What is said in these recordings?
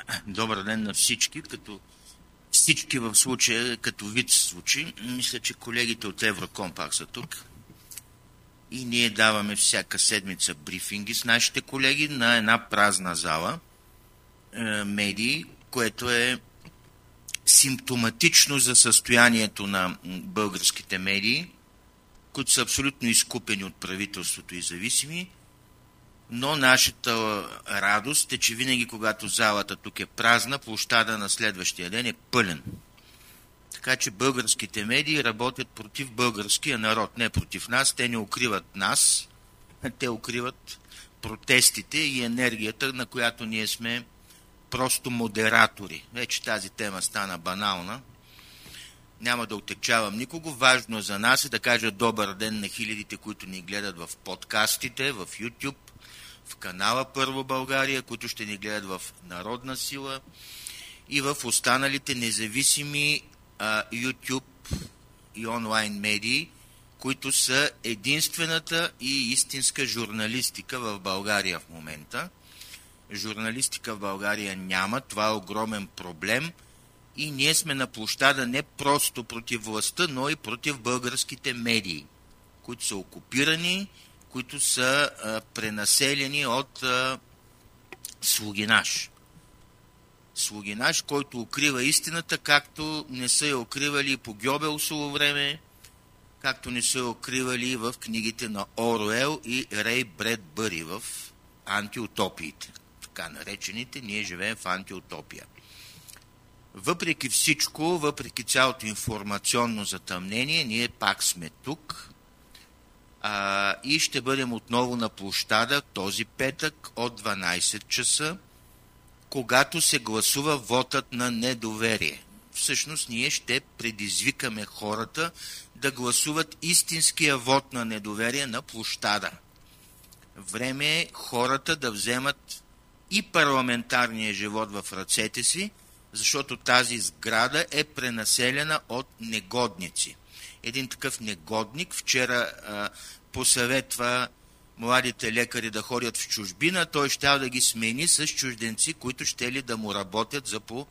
Добър ден на всички, като всички в случая, като вид звучи. Мисля, че колегите от Еврокомпак са тук. И ние даваме всяка седмица брифинги с нашите колеги на една празна зала медии, което е симптоматично за състоянието на българските медии, които са абсолютно изкупени от правителството и зависими. Но нашата радост е, че винаги, когато залата тук е празна, площада на следващия ден е пълен. Така че българските медии работят против българския народ, не против нас. Те не укриват нас, те укриват протестите и енергията, на която ние сме просто модератори. Вече тази тема стана банална. Няма да отекчавам никого. Важно за нас е да кажа добър ден на хилядите, които ни гледат в подкастите, в YouTube, в канала Първо България, които ще ни гледат в Народна сила и в останалите независими YouTube и онлайн медии, които са единствената и истинска журналистика в България в момента. Журналистика в България няма, това е огромен проблем и ние сме на площада не просто против властта, но и против българските медии, които са окупирани, които са пренаселени от слугинаж. Слугинаж, който укрива истината, както не са я укривали и по Гьобелсово време, както не са я укривали в книгите на Оруел и Рей Бредбъри в антиутопиите. Така наречените, ние живеем в антиутопия. Въпреки всичко, въпреки цялото информационно затъмнение, ние пак сме тук и ще бъдем отново на площада този петък от 12 часа, когато се гласува вотът на недоверие. Всъщност ние ще предизвикаме хората да гласуват истинския вот на недоверие на площада. Време е хората да вземат и парламентарния живот в ръцете си, защото тази сграда е пренаселена от негодници. Един такъв негодник вчера посъветва младите лекари да ходят в чужбина, той щял да ги смени с чужденци, които щели да му работят за по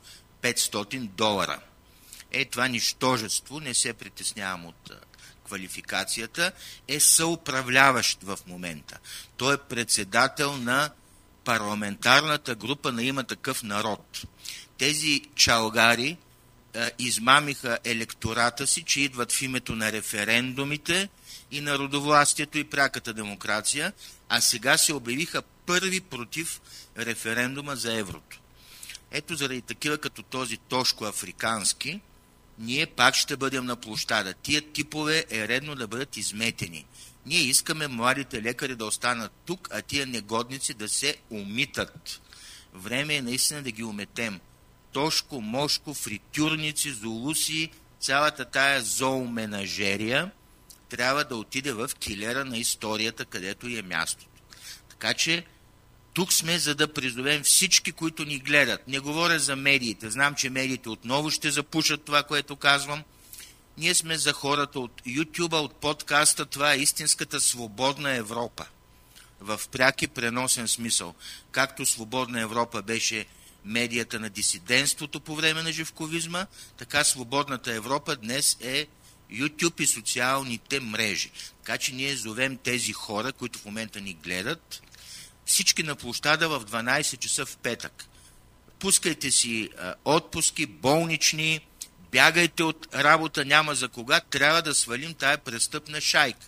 $500. Това нищожество, не се притеснявам от квалификацията, е съуправляващ в момента. Той е председател на парламентарната група на Има такъв народ. Тези чалгари измамиха електората си, че идват в името на референдумите и народовластието и пряката демокрация, а сега се обявиха първи против референдума за еврото. Ето заради такива като този Тошко Африкански, ние пак ще бъдем на площада. Тия типове е редно да бъдат изметени. Ние искаме младите лекари да останат тук, а тия негодници да се умитат. Време е наистина да ги уметем. Тошко, Мошко, фритюрници, зулуси, цялата тая зооменажерия трябва да отиде в килера на историята, където е мястото. Така че тук сме, за да призовем всички, които ни гледат. Не говоря за медиите. Знам, че медиите отново ще запушат това, което казвам. Ние сме за хората от YouTube, от подкаста. Това е истинската свободна Европа. В пряк и преносен смисъл. Както свободна Европа беше медията на дисидентството по време на живковизма, така свободната Европа днес е YouTube и социалните мрежи. Така че ние зовем тези хора, които в момента ни гледат, всички на площада в 12 часа в петък. Пускайте си отпуски, болнични, бягайте от работа, няма за кога, трябва да свалим тая престъпна шайка.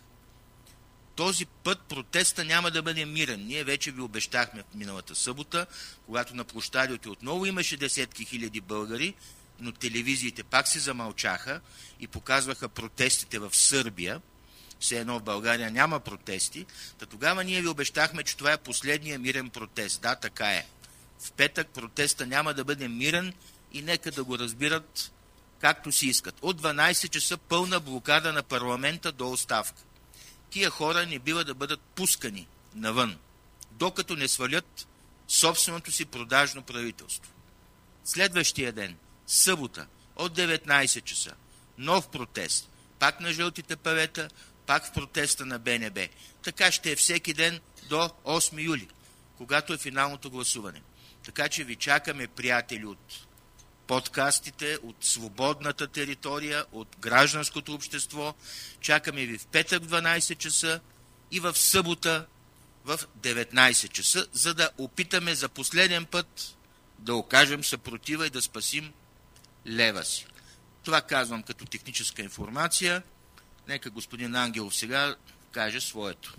Този път протеста няма да бъде мирен. Ние вече ви обещахме в миналата събота, когато на площадите отново имаше десетки хиляди българи, но телевизиите пак се замълчаха и показваха протестите в Сърбия. Все едно в България няма протести. Тогава ние ви обещахме, че това е последния мирен протест. Да, така е. В петък протеста няма да бъде мирен и нека да го разбират както си искат. От 12 часа пълна блокада на парламента до оставка. Тия хора не бива да бъдат пускани навън, докато не свалят собственото си продажно правителство. Следващия ден, събота, от 19 часа, нов протест, пак на жълтите павета, пак в протеста на БНБ. Така ще е всеки ден до 8 юли, когато е финалното гласуване. Така че ви чакаме, приятели, от подкастите, от свободната територия, от гражданското общество. Чакаме ви в петък в 12 часа и в събота в 19 часа, за да опитаме за последен път да окажем съпротива и да спасим лева си. Това казвам като техническа информация. Нека господин Ангелов сега каже своето.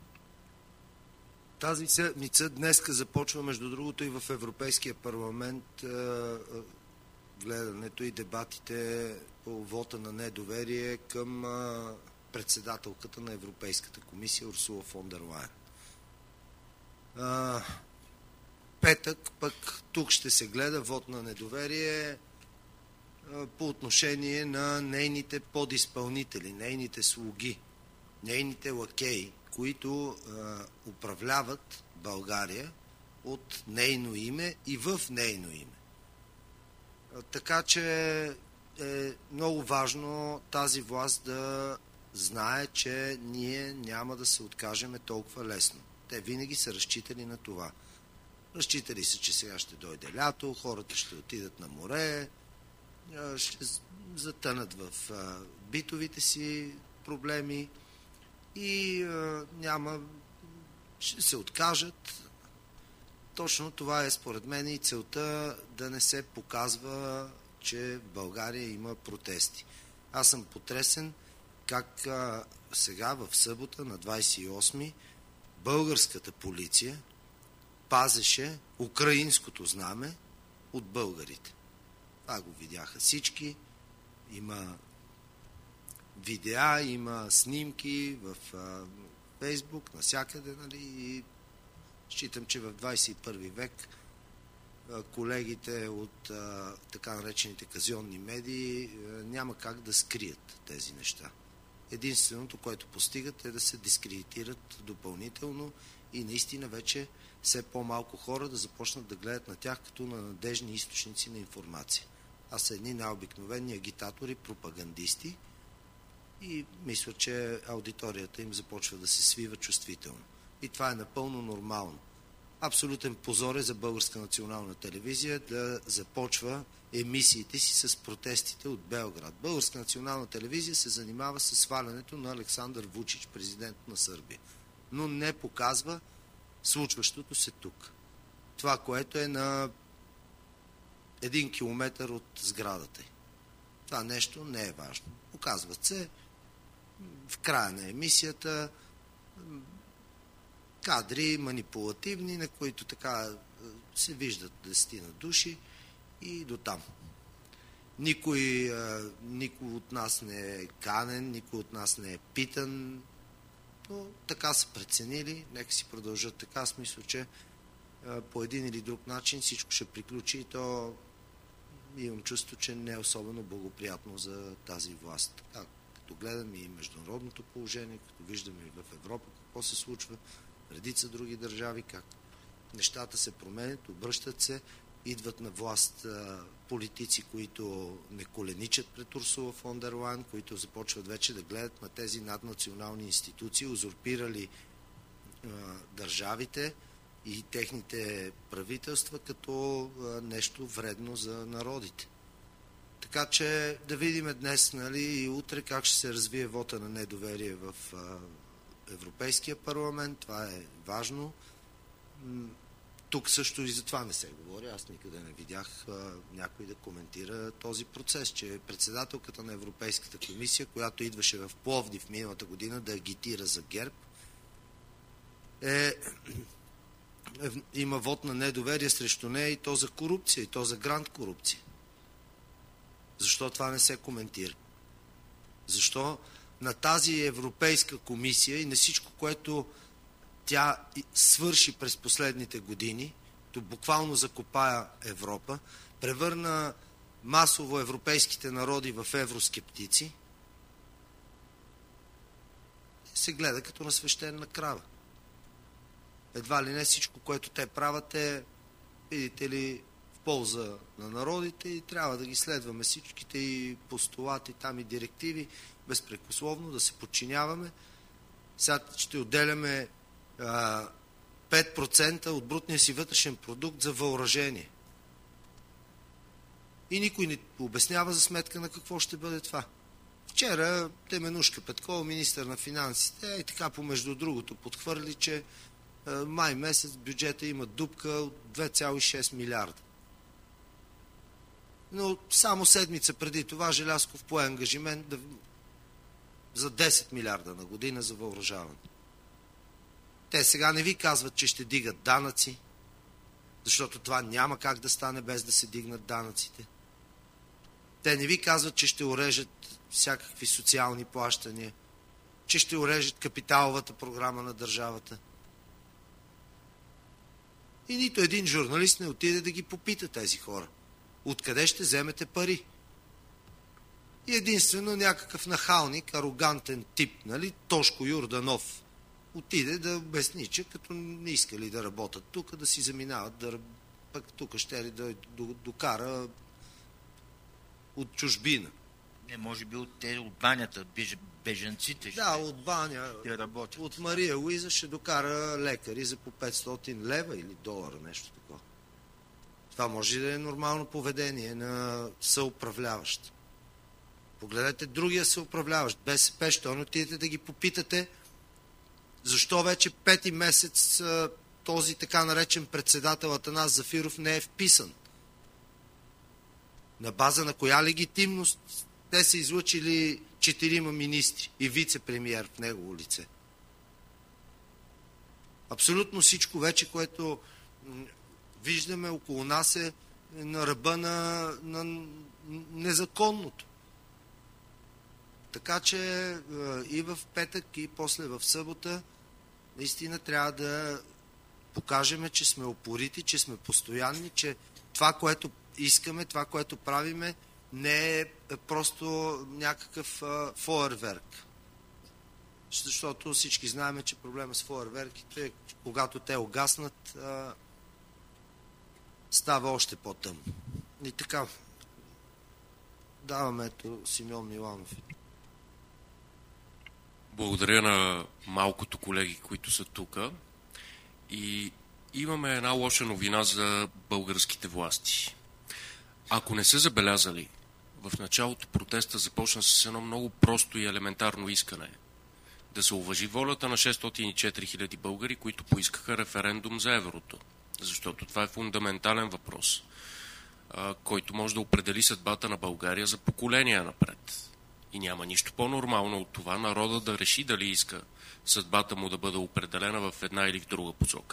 Тази седмица, днеска започва, между другото, и в Европейския парламент гледането и дебатите по вота на недоверие към председателката на Европейската комисия Урсула фон дер Лайен. Петък пък тук ще се гледа вод на недоверие по отношение на нейните подизпълнители, нейните слуги, нейните лакеи, които управляват България от нейно име и в нейно име. Така че е много важно тази власт да знае, че ние няма да се откажеме толкова лесно. Те винаги са разчитали на това. Разчитали са, че сега ще дойде лято, хората ще отидат на море, ще затънат в битовите си проблеми и ще се откажат. Точно това е според мен и целта, да не се показва, че в България има протести. Аз съм потресен как сега в събота на 28-ми българската полиция пазеше украинското знаме от българите. Това го видяха всички. Има видеа, има снимки в Фейсбук, навсякъде, нали, и считам, че в 21 век колегите от така наречените казионни медии няма как да скрият тези неща. Единственото, което постигат, е да се дискредитират допълнително и наистина вече все по-малко хора да започнат да гледат на тях като на надежни източници на информация. А са едни най-обикновени агитатори, пропагандисти и мисля, че аудиторията им започва да се свива чувствително. И това е напълно нормално. Абсолютен позор е за Българска национална телевизия да започва емисиите си с протестите от Белград. Българска национална телевизия се занимава с свалянето на Александър Вучич, президент на Сърбия, но не показва случващото се тук. Това, което е на 1 километър от сградата й. Това нещо не е важно. Показват се в края на емисията кадри манипулативни, на които така се виждат 10 души и до там. Никой от нас не е канен, никой от нас не е питан, но така са преценили, нека си продължат така. Аз мисля, че по един или друг начин всичко ще приключи и то имам чувство, че не е особено благоприятно за тази власт. Така, като гледам и международното положение, като виждаме и в Европа какво се случва, редица други държави, как нещата се променят, обръщат се, идват на власт политици, които не коленичат пред Урсула фон дер Лайен, които започват вече да гледат на тези наднационални институции, узурпирали държавите и техните правителства като нещо вредно за народите. Така че да видим днес, нали, и утре как ще се развие вота на недоверие в Европейския парламент. Това е важно. Тук също и за това не се говори. Аз никъде не видях някой да коментира този процес, че председателката на Европейската комисия, която идваше в Пловдив миналата година да агитира за ГЕРБ, има вод на недоверие срещу нея и то за корупция, и то за грант корупция. Защо това не се коментира? Защо на тази Европейска комисия и на всичко, което тя свърши през последните години, то буквално закопая Европа, превърна масово европейските народи в евроскептици, се гледа като на свещена крава. Едва ли не всичко, което те правят е, видите ли, в полза на народите и трябва да ги следваме всичките и постулати, там и директиви, безпрекословно да се подчиняваме. Сега ще отделяме 5% от брутния си вътрешен продукт за въоръжение. И никой не обяснява за сметка на какво ще бъде това. Вчера Теменушка Петкова, министър на финансите, и така помежду другото подхвърли, че май месец бюджета има дупка от 2,6 милиарда. Но само седмица преди това Желязков пое ангажимент за 10 милиарда на година за въоръжаване. Те сега не ви казват, че ще дигат данъци, защото това няма как да стане без да се дигнат данъците. Те не ви казват, че ще урежат всякакви социални плащания, че ще урежат капиталовата програма на държавата. И нито един журналист не отиде да ги попита тези хора. Откъде ще вземете пари? И единствено някакъв нахалник, арогантен тип, нали, Тошко Юрданов, отиде да обясни, че като не искали да работят тук, да си заминават, пък тук ще ли да докара от чужбина. Не, може би от банята, бежанците. Да, от баня, от Мария Луиза ще докара лекари за по 500 лева или долара, нещо такова. Това може да е нормално поведение на съуправляващ. Погледнете другия съуправляващ, БСП, що не отидете да ги попитате, защо вече 5-ти месец този така наречен председател Атанас Зафиров не е вписан. На база на коя легитимност те са излъчили 4 министри и вице-премиер в негово лице. Абсолютно всичко вече, което виждаме около нас е на ръба на незаконното. Така че и в петък, и после в събота наистина трябва да покажем, че сме упорити, че сме постоянни, че това, което искаме, това, което правиме, не е просто някакъв фойерверк. Защото всички знаем, че проблема с фойерверките е, когато те угаснат, става още по-тъмно. И така, даваме ето Симеон Миланов. Благодаря на малкото колеги, които са тук. И имаме една лоша новина за българските власти. Ако не са забелязали, в началото протеста започна с едно много просто и елементарно искане. Да се уважи волята на 604 000 българи, които поискаха референдум за еврото. Защото това е фундаментален въпрос, който може да определи съдбата на България за поколения напред. И няма нищо по-нормално от това народа да реши дали иска съдбата му да бъде определена в една или в друга посока.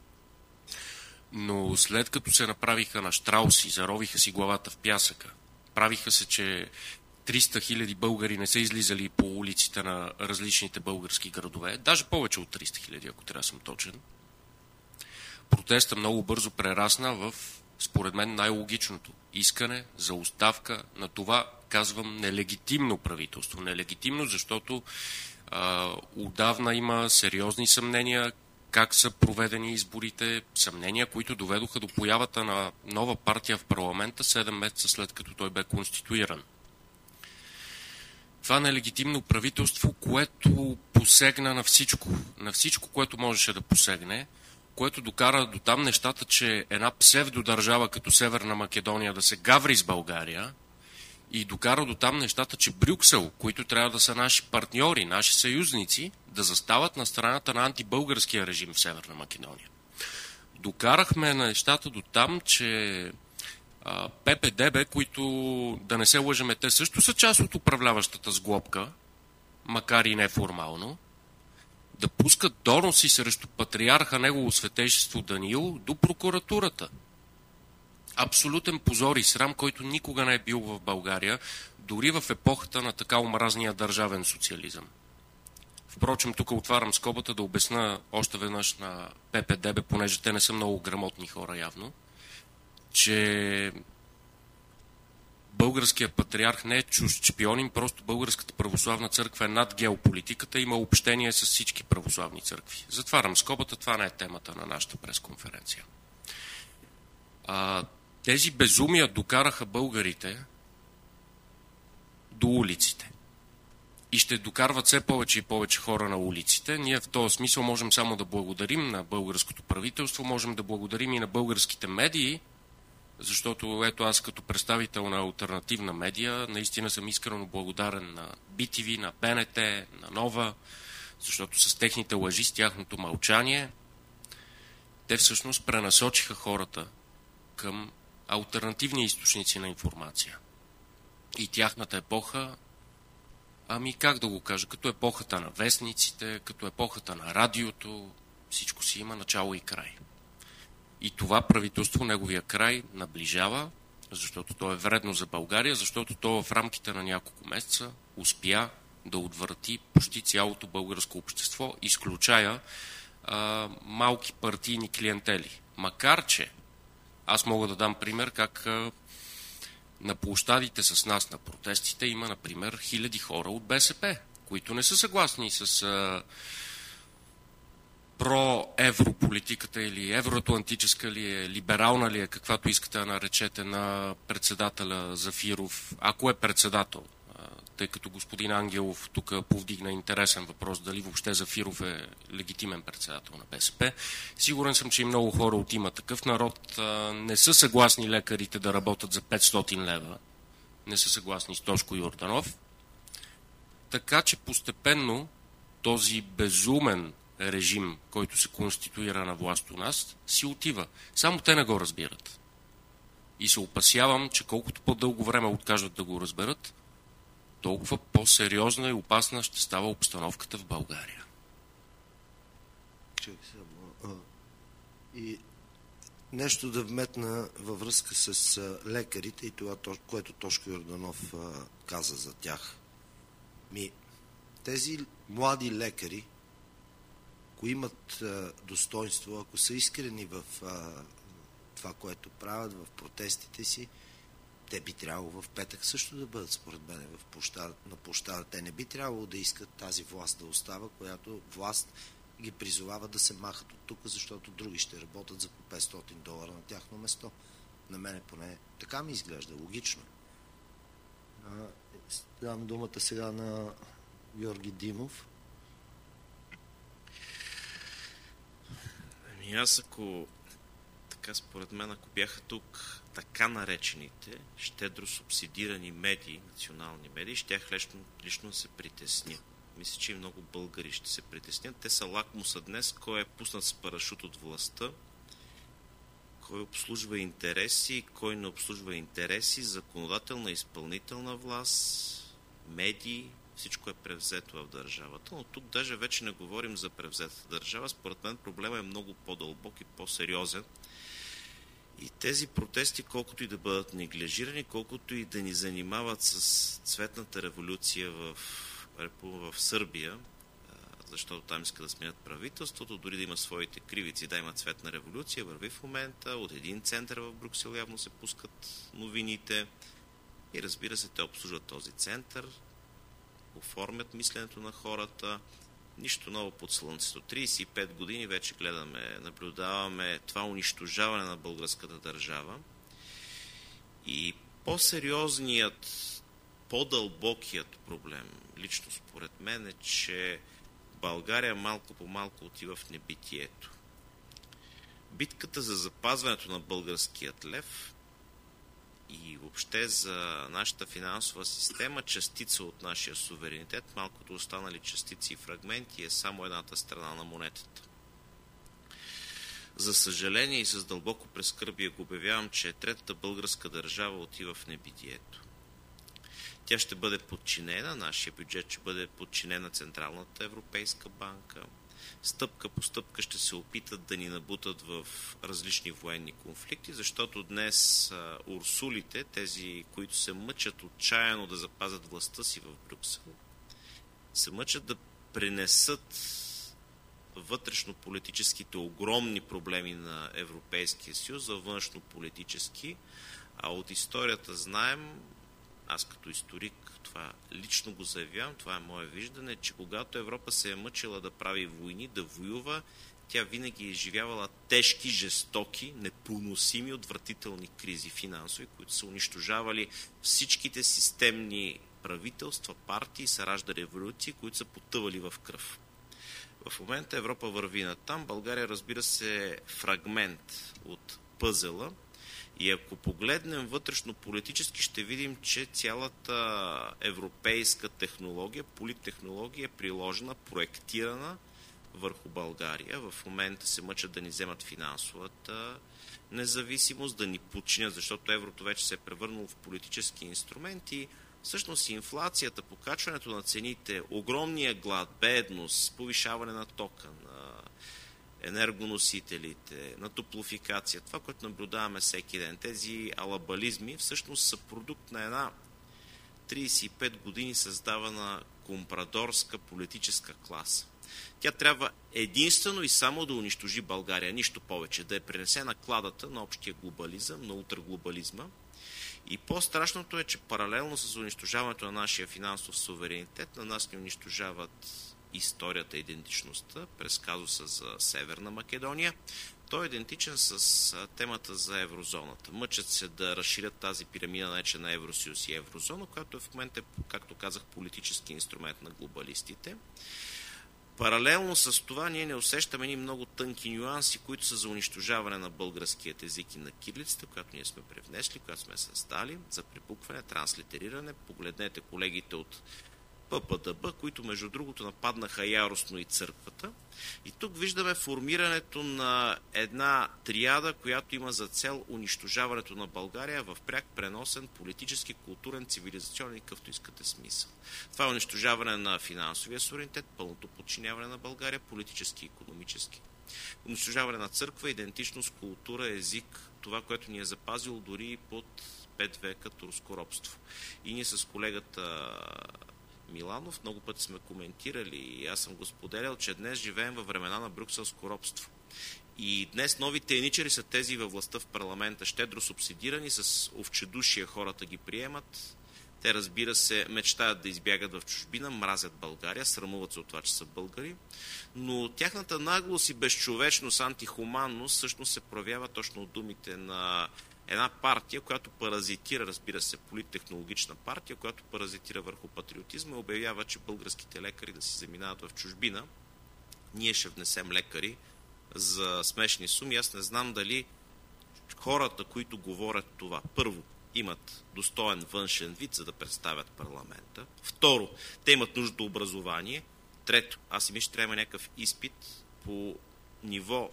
Но след като се направиха на щрауси, заровиха си главата в пясъка, правиха се, че 300 000 българи не са излизали по улиците на различните български градове, даже повече от 300 000, ако трябва да съм точен, протеста много бързо прерасна в, според мен, най-логичното искане за оставка на това, казвам, нелегитимно правителство. Нелегитимно, защото отдавна има сериозни съмнения как са проведени изборите, съмнения, които доведоха до появата на нова партия в парламента 7 месеца след като той бе конституиран. Това нелегитимно правителство, което посегна на всичко, което можеше да посегне, което докара до там нещата, че една псевдодържава като Северна Македония да се гаври с България и докара до там нещата, че Брюксел, които трябва да са наши партньори, наши съюзници, да застават на страната на антибългарския режим в Северна Македония. Докарахме на нещата до там, че ППДБ, които, да не се лъжеме, те също са част от управляващата сглобка, макар и неформално, да пускат доноси срещу патриарха негово светейшество Даниил до прокуратурата. Абсолютен позор и срам, който никога не е бил в България, дори в епохата на така омразния държавен социализъм. Впрочем, тук отварям скобата да обясна още веднъж на ППДБ, понеже те не са много грамотни хора явно, че българският патриарх не е чужд шпионин, просто Българската православна църква е над геополитиката, има общение с всички православни църкви. Затварям скобата, това не е темата на нашата пресконференция. Тези безумия докараха българите до улиците. и ще докарват все повече и повече хора на улиците. Ние в този смисъл можем само да благодарим на българското правителство, можем да благодарим и на българските медии, защото ето аз като представител на алтернативна медия наистина съм искрено благодарен на BTV, на БНТ, на Нова, защото с техните лъжи, с тяхното мълчание, те всъщност пренасочиха хората към алтернативни източници на информация. И тяхната епоха, как да го кажа, като епохата на вестниците, като епохата на радиото, всичко си има начало и край. И това правителство, неговия край, наближава, защото то е вредно за България, защото то в рамките на няколко месеца успя да отврати почти цялото българско общество, изключая малки партийни клиентели. Макар че аз мога да дам пример как на площадите с нас на протестите има, например, хиляди хора от БСП, които не са съгласни с проеврополитиката или евроатлантическа ли е, либерална ли е, каквато искате да наречете, на председателя Зафиров, ако е председател, тъй като господин Ангелов тук повдигна интересен въпрос, дали въобще Зафиров е легитимен председател на БСП. Сигурен съм, че и много хора от Има такъв народ не са съгласни лекарите да работят за 500 лева. Не са съгласни с Тошко Йорданов. Така че постепенно този безумен режим, който се конституира на власт у нас, си отива. Само те не го разбират. И се опасявам, че колкото по-дълго време откажат да го разберат, толкова по-сериозна и опасна ще става обстановката в България. И нещо да вметна във връзка с лекарите и това, което Тошко Йорданов каза за тях. Тези млади лекари, ако имат достоинство, ако са искрени в това, което правят, в протестите си, те би трябвало в петък също да бъдат, според мен, на площада. Те не би трябвало да искат тази власт да остава, която власт ги призовава да се махат от тук, защото други ще работят за по $500 на тяхно место. На мене поне така ми изглежда, логично. Дам думата сега на Георги Димов. Аз според мен, ако бяха тук така наречените щедро субсидирани медии, национални медии, щях лично да се притесня. Мисля, че и много българи ще се притеснят. Те са лакмуса днес, кой е пуснат с парашут от властта, кой обслужва интереси, кой не обслужва интереси, законодателна, изпълнителна власт, медии, всичко е превзето в държавата, но тук даже вече не говорим за превзетата държава. Според мен проблема е много по-дълбок и по-сериозен. И тези протести, колкото и да бъдат неглижирани, колкото и да ни занимават с цветната революция в Сърбия, защото там иска да сменят правителството, дори да има своите кривици, да има цветна революция, върви в момента, от един център в Брюксел явно се пускат новините и разбира се, те обслужват този център, оформят мисленето на хората. Нищо ново под слънцето. 35 години вече наблюдаваме това унищожаване на българската държава. И по-сериозният, по-дълбокият проблем, лично според мен, е, че България малко по малко отива в небитието. Битката за запазването на българският лев и въобще за нашата финансова система, частица от нашия суверенитет, малкото останали частици и фрагменти, е само едната страна на монетата. За съжаление и с дълбоко прескърбие го обявявам, че третата българска държава отива в небитието. Тя ще бъде подчинена, нашия бюджет ще бъде подчинен на Централната европейска банка. Стъпка по стъпка ще се опитат да ни набутат в различни военни конфликти, защото днес урсулите, тези, които се мъчат отчаяно да запазят властта си в Брюксел, се мъчат да пренесат вътрешно-политическите огромни проблеми на Европейския съюз за външно-политически, а от историята знаем, аз като историк това лично го заявявам, това е мое виждане, че когато Европа се е мъчила да прави войни, да воюва, тя винаги е изживявала тежки, жестоки, непоносими, отвратителни кризи финансови, които са унищожавали всичките системни правителства, партии, се ражда революции, които са потъвали в кръв. В момента Европа върви натам. България, разбира се, е фрагмент от пъзела. И ако погледнем вътрешно политически, ще видим, че цялата европейска технология, политтехнология е приложена, проектирана върху България. В момента се мъчат да ни вземат финансовата независимост, да ни подчинят, защото еврото вече се е превърнало в политически инструмент и всъщност инфлацията, покачването на цените, огромния глад, бедност, повишаване на тока, на енергоносителите, на топлофикация, това, което наблюдаваме всеки ден, тези алабализми всъщност са продукт на една 35 години създавана компрадорска политическа класа. Тя трябва единствено и само да унищожи България, нищо повече, да я пренесе на кладата на общия глобализъм, на ултраглобализма. И по-страшното е, че паралелно с унищожаването на нашия финансов суверенитет, на нас ни унищожават историята и идентичността през казуса за Северна Македония. Той е идентичен с темата за еврозоната. Мъчат се да разширят тази пирамида, наречена Евросъюз и еврозона, която в момента е, както казах, политически инструмент на глобалистите. Паралелно с това ние не усещаме ни много тънки нюанси, които са за унищожаване на българският език и на кирилицата, която ние сме превнесли, която сме създали, за препукване, транслитериране. Погледнете колегите от ППДБ, които между другото нападнаха яростно и църквата. И тук виждаме формирането на една триада, която има за цел унищожаването на България в пряк преносен политически, културен, цивилизационен и какъвто искате смисъл. Това е унищожаване на финансовия суверенитет, пълното подчиняване на България, политически и икономически. Унищожаване на църква, идентичност, култура, език, това, което ни е запазило дори и под 5 века турско робство. И ние с колегата Миланов много пъти сме коментирали и аз съм го споделял, че днес живеем във времена на брюкселско робство. И днес новите еничари са тези във властта в парламента, щедро субсидирани, с овчедушие хората ги приемат. Те, разбира се, мечтаят да избягат в чужбина, мразят България, срамуват се от това, че са българи, но тяхната наглост и безчовечност, антихуманност всъщност се проявява точно от думите на една партия, която паразитира, разбира се, политтехнологична партия, която паразитира върху патриотизма и обявява, че българските лекари да си заминават в чужбина. Ние ще внесем лекари за смешни суми. Аз не знам дали хората, които говорят това, първо, имат достоен външен вид, за да представят парламента. Второ, те имат нужда от образование. Трето, аз си мисля, че трябва някакъв изпит по ниво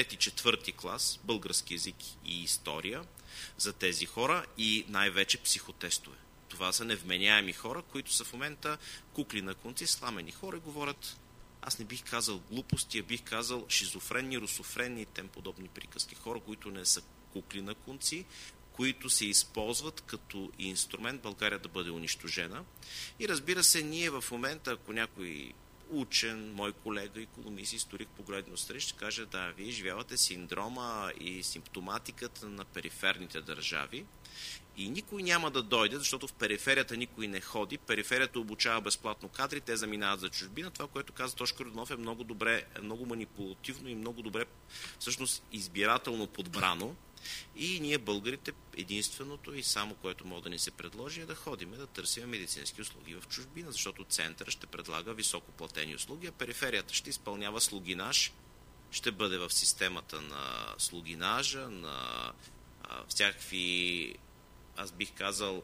3-4 клас, български език и история за тези хора и най-вече психотестове. Това са невменяеми хора, които са в момента кукли на конци, сламени хора и говорят, аз не бих казал глупости, а бих казал шизофренни, русофренни и тем подобни приказки. Хора, които не са кукли на конци, които се използват като инструмент България да бъде унищожена. И разбира се, ние в момента, ако някой учен, мой колега, икономист, историк погледне отстрани, ще каже, да, вие живявате синдрома и симптоматиката на периферните държави и никой няма да дойде, защото в периферията никой не ходи, периферията обучава безплатно кадри, те заминават за чужбина. Това, което каза Тошко Йорданов, е много добре, много манипулативно и много добре, всъщност избирателно подбрано. И ние, българите, единственото и само, което може да ни се предложи, е да ходим, да търсим медицински услуги в чужбина, защото центъра ще предлага високоплатени услуги, а периферията ще изпълнява слугинаж, ще бъде в системата на слугинажа, на всякакви, аз бих казал,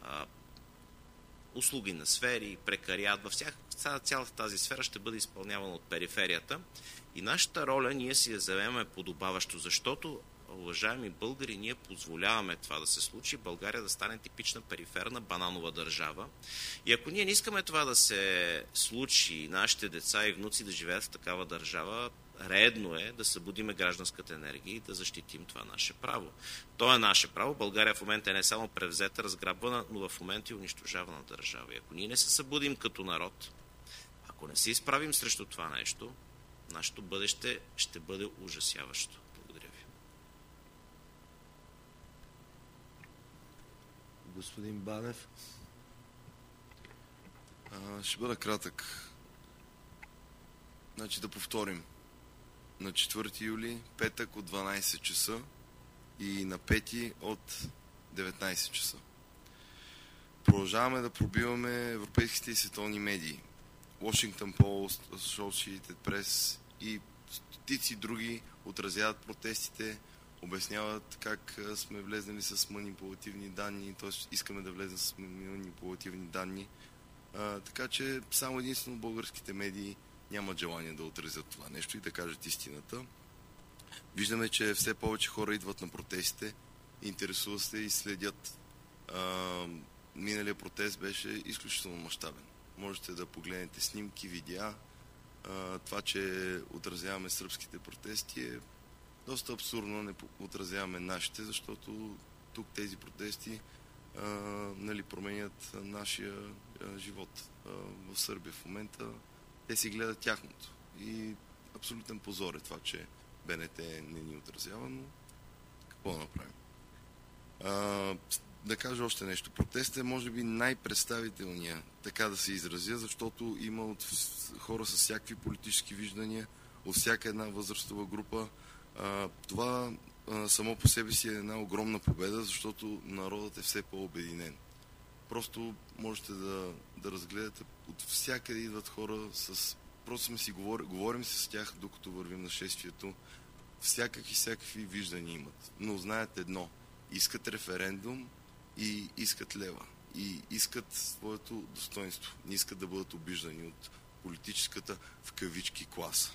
услуги на сфери, прекариат, цялата тази сфера ще бъде изпълнявана от периферията. И нашата роля ние си я заемаме подобаващо, защото, уважаеми българи, ние позволяваме това да се случи, България да стане типична периферна бананова държава. И ако ние не искаме това да се случи, нашите деца и внуци да живеят в такава държава, редно е да събудиме гражданската енергия и да защитим това наше право. То е наше право. България в момента е не само превзета, разграбвана, но в момента е унищожавана държава. И ако ние не се събудим като народ, ако не се изправим срещу това нещо, нашето бъдеще ще бъде ужасяващо. Благодаря ви. Господин Банев. Ще бъда кратък. Значи да повторим. На 4 юли, петък от 12 часа и на 5 от 19 часа. Продължаваме да пробиваме европейските и световни медии. Washington Post, Associated Press и стотици други отразяват протестите, обясняват как сме влезнали с манипулативни данни, т.е. искаме да влезем с манипулативни данни. Така че само единствено българските медии нямат желание да отразят това нещо и да кажат истината. Виждаме, че все повече хора идват на протестите, интересуват се и следят. Миналия протест беше изключително мащабен. Можете да погледнете снимки, видеа. Това, че отразяваме сръбските протести е доста абсурдно, не отразяваме нашите, защото тук тези протести променят нашия живот. В Сърбия в момента те си гледат тяхното. И абсолютен позор е това, че БНТ не ни отразява, но какво да направим? Да кажа още нещо. Протестът е може би най-представителния, така да се изразя, защото има от хора с всякакви политически виждания, от всяка една възрастова група. Това само по себе си е една огромна победа, защото народът е все по-обединен. Просто можете да разгледате, от всякъде идват хора с... Просто сме си говорим с тях, докато вървим на шествието. Всякакви виждания имат. Но знаят едно. Искат референдум и искат лева. И искат своето достоинство. Не искат да бъдат обиждани от политическата в кавички класа.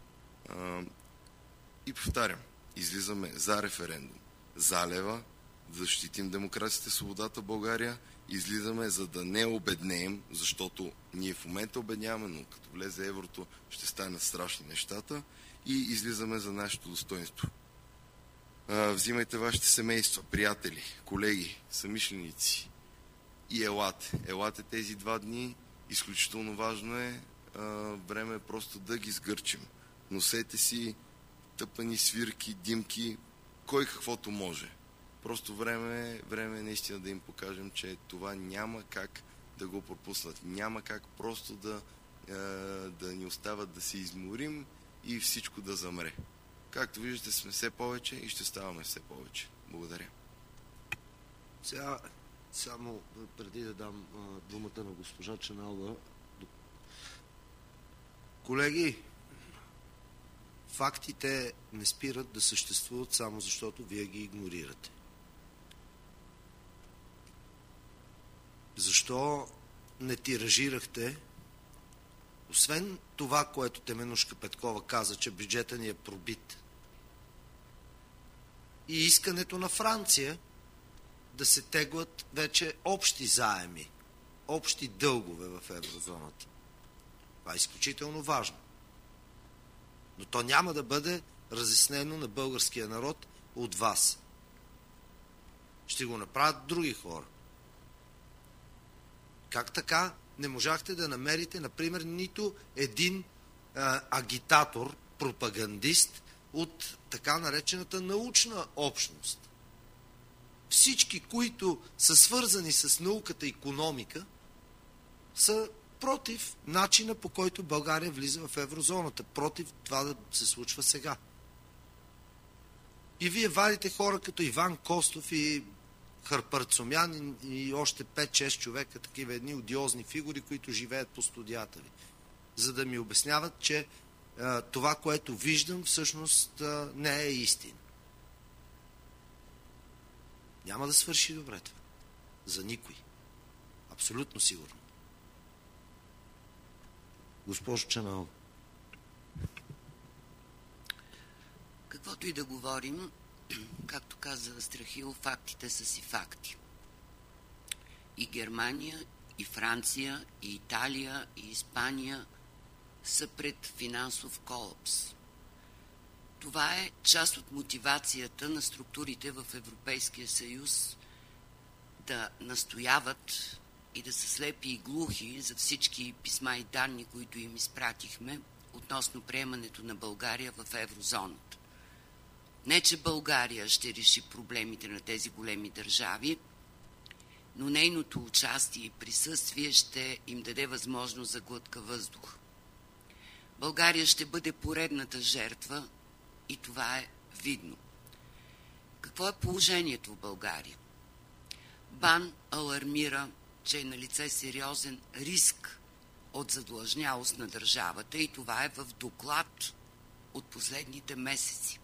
И повтарям, излизаме за референдум, за лева, да защитим демокрацията и свободата в България, излизаме за да не обеднеем, защото ние в момента обедняваме, но като влезе еврото ще станат страшни нещата, и излизаме за нашето достоинство. Взимайте вашите семейства, приятели, колеги, съмишленици и елате. Елате тези 2 дни, изключително важно е, време е просто да ги сгърчим. Носете си тъпани свирки, димки, кой каквото може. Просто време е наистина да им покажем, че това няма как да го пропуснат. Няма как просто да ни остават да се изморим и всичко да замре. Както виждате, сме все повече и ще ставаме все повече. Благодаря. Сега, само преди да дам думата на госпожа Чаналова. Колеги, фактите не спират да съществуват само защото вие ги игнорирате. Защо не тиражирахте, освен това, което Теменужка Петкова каза, че бюджета ни е пробит, и искането на Франция да се теглят вече общи заеми, общи дългове в еврозоната. Това е изключително важно. Но то няма да бъде разяснено на българския народ от вас. Ще го направят други хора. Как така не можахте да намерите, например, нито един агитатор, пропагандист от така наречената научна общност? Всички, които са свързани с науката и икономика, са против начина, по който България влиза в еврозоната, против това да се случва сега. И вие вадите хора като Иван Костов и Харпарцумян и още 5-6 човека, такива едни одиозни фигури, които живеят по студията ви, за да ми обясняват, че това, което виждам, всъщност не е истина. Няма да свърши добре това. За никой. Абсолютно сигурно. Госпожо Чанал. Каквото и да говорим, както каза Страхил, фактите са си факти. И Германия, и Франция, и Италия, и Испания са пред финансов колапс. Това е част от мотивацията на структурите в Европейския съюз да настояват и да са слепи и глухи за всички писма и данни, които им изпратихме относно приемането на България в еврозоната. Не, че България ще реши проблемите на тези големи държави, но нейното участие и присъствие ще им даде възможност за глътка въздух. България ще бъде поредната жертва и това е видно. Какво е положението в България? БАН алармира че е налице сериозен риск от задлъжнялост на държавата и това е в доклад от последните месеци.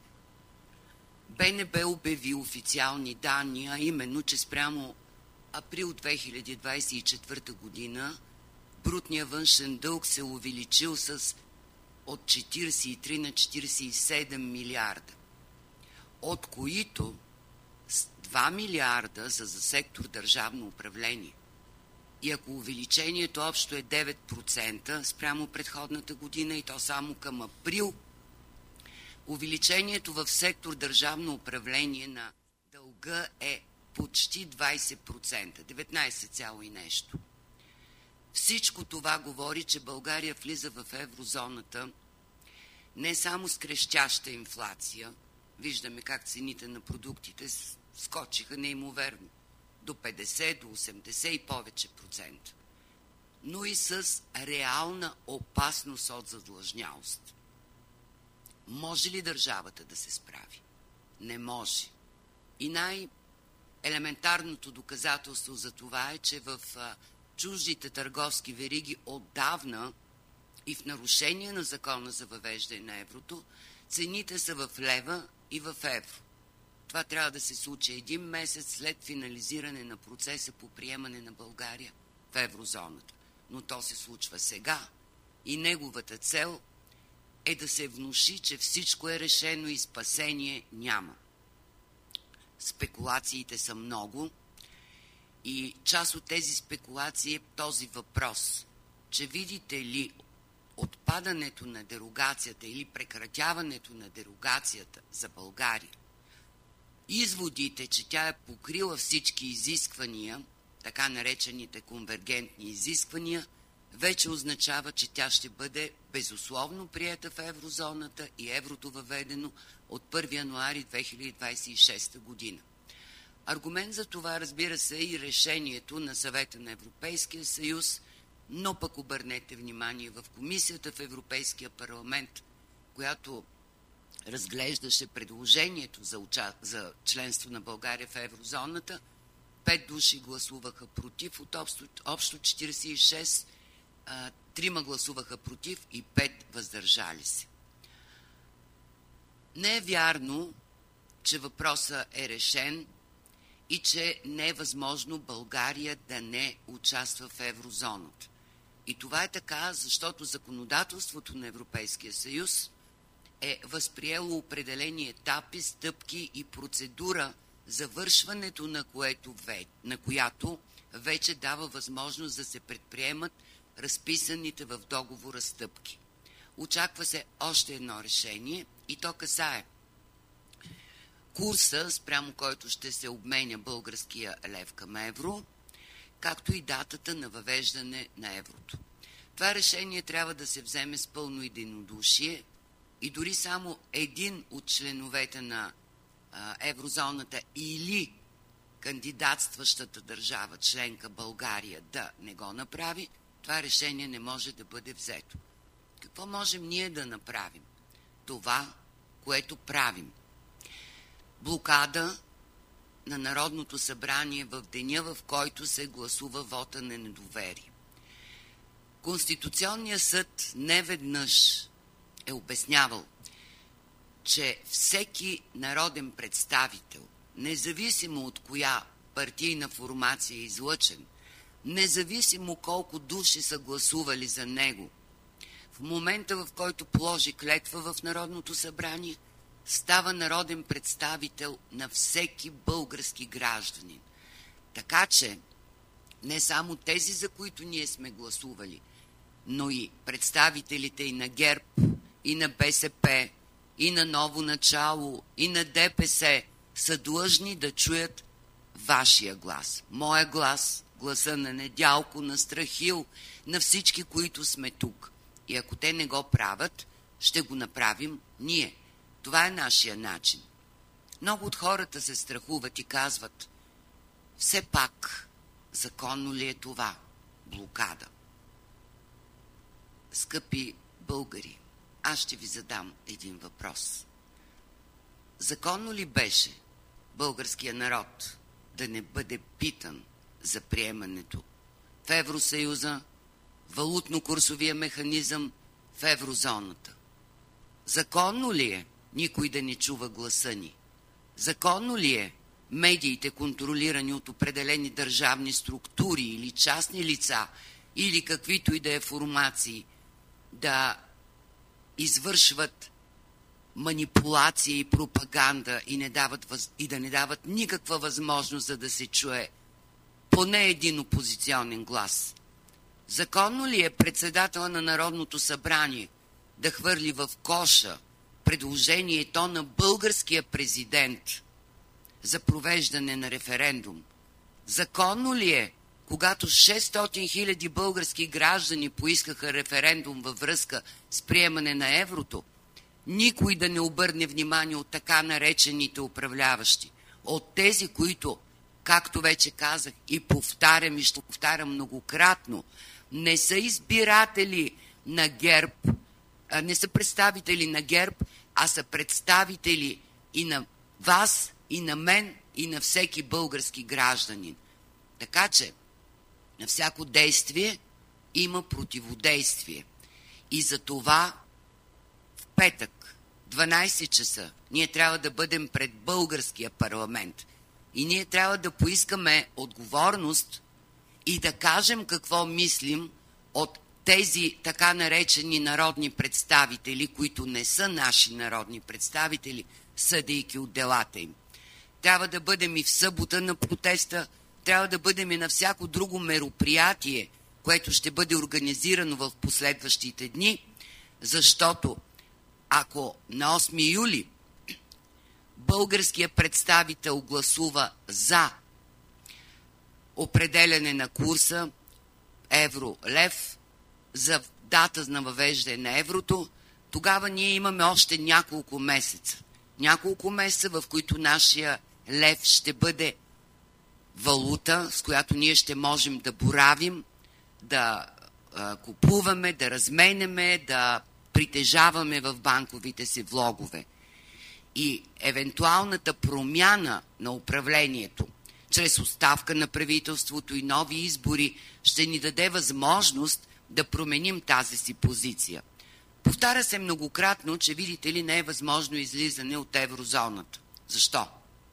БНБ обяви официални данни, а именно, че спрямо април 2024 година брутният външен дълг се увеличил от 43 на 47 милиарда, от които 2 милиарда са за сектор държавно управление. И ако увеличението общо е 9% спрямо предходната година и то само към април, увеличението в сектор държавно управление на дълга е почти 20%, 19, и нещо. Всичко това говори, че България влиза в еврозоната не само с крещяща инфлация, виждаме как цените на продуктите скочиха неимоверно, до 50, до 80 и повече процента, но и с реална опасност от задлъжнялост. Може ли държавата да се справи? Не може. И най-елементарното доказателство за това е, че в чуждите търговски вериги отдавна и в нарушение на закона за въвеждане на еврото, цените са в лева и в евро. Това трябва да се случи 1 месец след финализиране на процеса по приемане на България в еврозоната. Но то се случва сега и неговата цел е да се внуши, че всичко е решено и спасение няма. Спекулациите са много и част от тези спекулации е този въпрос, че видите ли отпадането на дерогацията или прекратяването на дерогацията за България, изводите, че тя е покрила всички изисквания, така наречените конвергентни изисквания, вече означава, че тя ще бъде безусловно приета в еврозоната и еврото въведено от 1 януари 2026 година. Аргумент за това, разбира се, и решението на Съвета на Европейския съюз, но пък обърнете внимание в Комисията в Европейския парламент, която разглеждаше предложението за членство на България в еврозоната, 5 души гласуваха против от общо 46, 3 гласуваха против и 5 въздържали се. Не е вярно, че въпросът е решен и че не е възможно България да не участва в еврозоната. И това е така, защото законодателството на Европейския съюз е възприело определени етапи, стъпки и процедура, завършването на която вече дава възможност да се предприемат разписаните в договора стъпки. Очаква се още едно решение и то касае курса, спрямо който ще се обменя българския лев към евро, както и датата на въвеждане на еврото. Това решение трябва да се вземе с пълно единодушие и дори само един от членовете на еврозоната или кандидатстващата държава, членка България, да не го направи, това решение не може да бъде взето. Какво можем ние да направим? Това, което правим. Блокада на Народното събрание в деня, в който се гласува вота на недоверие. Конституционният съд неведнъж е обяснявал, че всеки народен представител, независимо от коя партийна формация е излъчен, независимо колко души са гласували за него, в момента, в който положи клетва в Народното събрание, става народен представител на всеки български гражданин. Така че не само тези, за които ние сме гласували, но и представителите и на ГЕРБ, и на БСП, и на Ново начало, и на ДПС са длъжни да чуят вашия глас. Моя глас, гласа на Недялко, на Страхил, на всички, които сме тук. И ако те не го правят, ще го направим ние. Това е нашия начин. Много от хората се страхуват и казват: все пак, законно ли е това? Блокада. Скъпи българи, аз ще ви задам един въпрос. Законно ли беше българския народ да не бъде питан за приемането в Евросъюза, валутно-курсовия механизъм в еврозоната. Законно ли е никой да не чува гласа ни? Законно ли е медиите, контролирани от определени държавни структури или частни лица, или каквито и да е формации, да извършват манипулация и пропаганда и да не дават никаква възможност за да се чуе поне един опозиционен глас? Законно ли е председател на Народното събрание да хвърли в коша предложението на българския президент за провеждане на референдум? Законно ли е, когато 600 000 български граждани поискаха референдум във връзка с приемане на еврото, никой да не обърне внимание от така наречените управляващи, от тези, които, както вече казах и повтарям и ще повтарям многократно, не са избиратели на ГЕРБ, не са представители на ГЕРБ, а са представители и на вас, и на мен, и на всеки български гражданин. Така че на всяко действие има противодействие. И за това в петък, 12 часа, ние трябва да бъдем пред българския парламент. И ние трябва да поискаме отговорност и да кажем какво мислим от тези така наречени народни представители, които не са наши народни представители, съдейки от делата им. Трябва да бъдем и в събота на протеста, трябва да бъдем и на всяко друго мероприятие, което ще бъде организирано в последващите дни, защото ако на 8 юли българският представител гласува за определяне на курса евро-лев, за дата на въвеждане на еврото, тогава ние имаме още няколко месеца. Няколко месеца, в които нашия лев ще бъде валута, с която ние ще можем да боравим, да купуваме, да разменяме, да притежаваме в банковите си влогове. И евентуалната промяна на управлението, чрез оставка на правителството и нови избори, ще ни даде възможност да променим тази си позиция. Повтаря се многократно, че видите ли не е възможно излизане от еврозоната. Защо?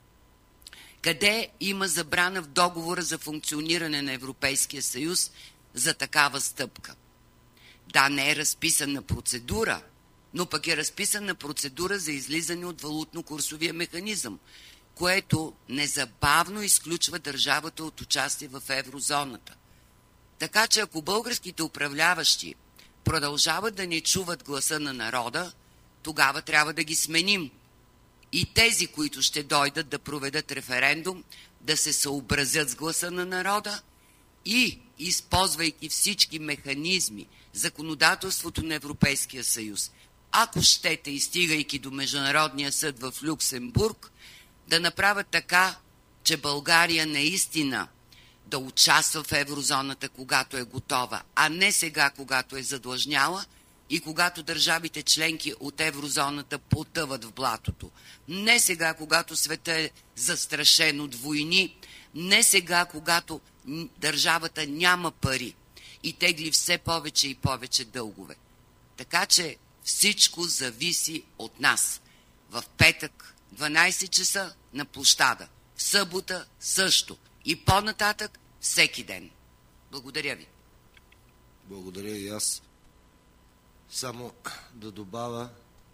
Къде има забрана в договора за функциониране на Европейския съюз за такава стъпка? Да, не е разписана процедура, но пък е разписана процедура за излизане от валутно-курсовия механизъм, което незабавно изключва държавата от участие в еврозоната. Така че ако българските управляващи продължават да не чуват гласа на народа, тогава трябва да ги сменим. И тези, които ще дойдат да проведат референдум, да се съобразят с гласа на народа и, използвайки всички механизми, законодателството на Европейския съюз, ако щете и стигайки до Международния съд в Люксембург, да направят така, че България наистина да участва в еврозоната, когато е готова, а не сега, когато е задлъжняла и когато държавите членки от еврозоната потъват в блатото. Не сега, когато света е застрашен от войни, не сега, когато държавата няма пари и тегли все повече и повече дългове. Така че всичко зависи от нас. В петък, 12 часа на площада. В събота също. И по-нататък всеки ден. Благодаря ви. Благодаря и аз. Само да добавя,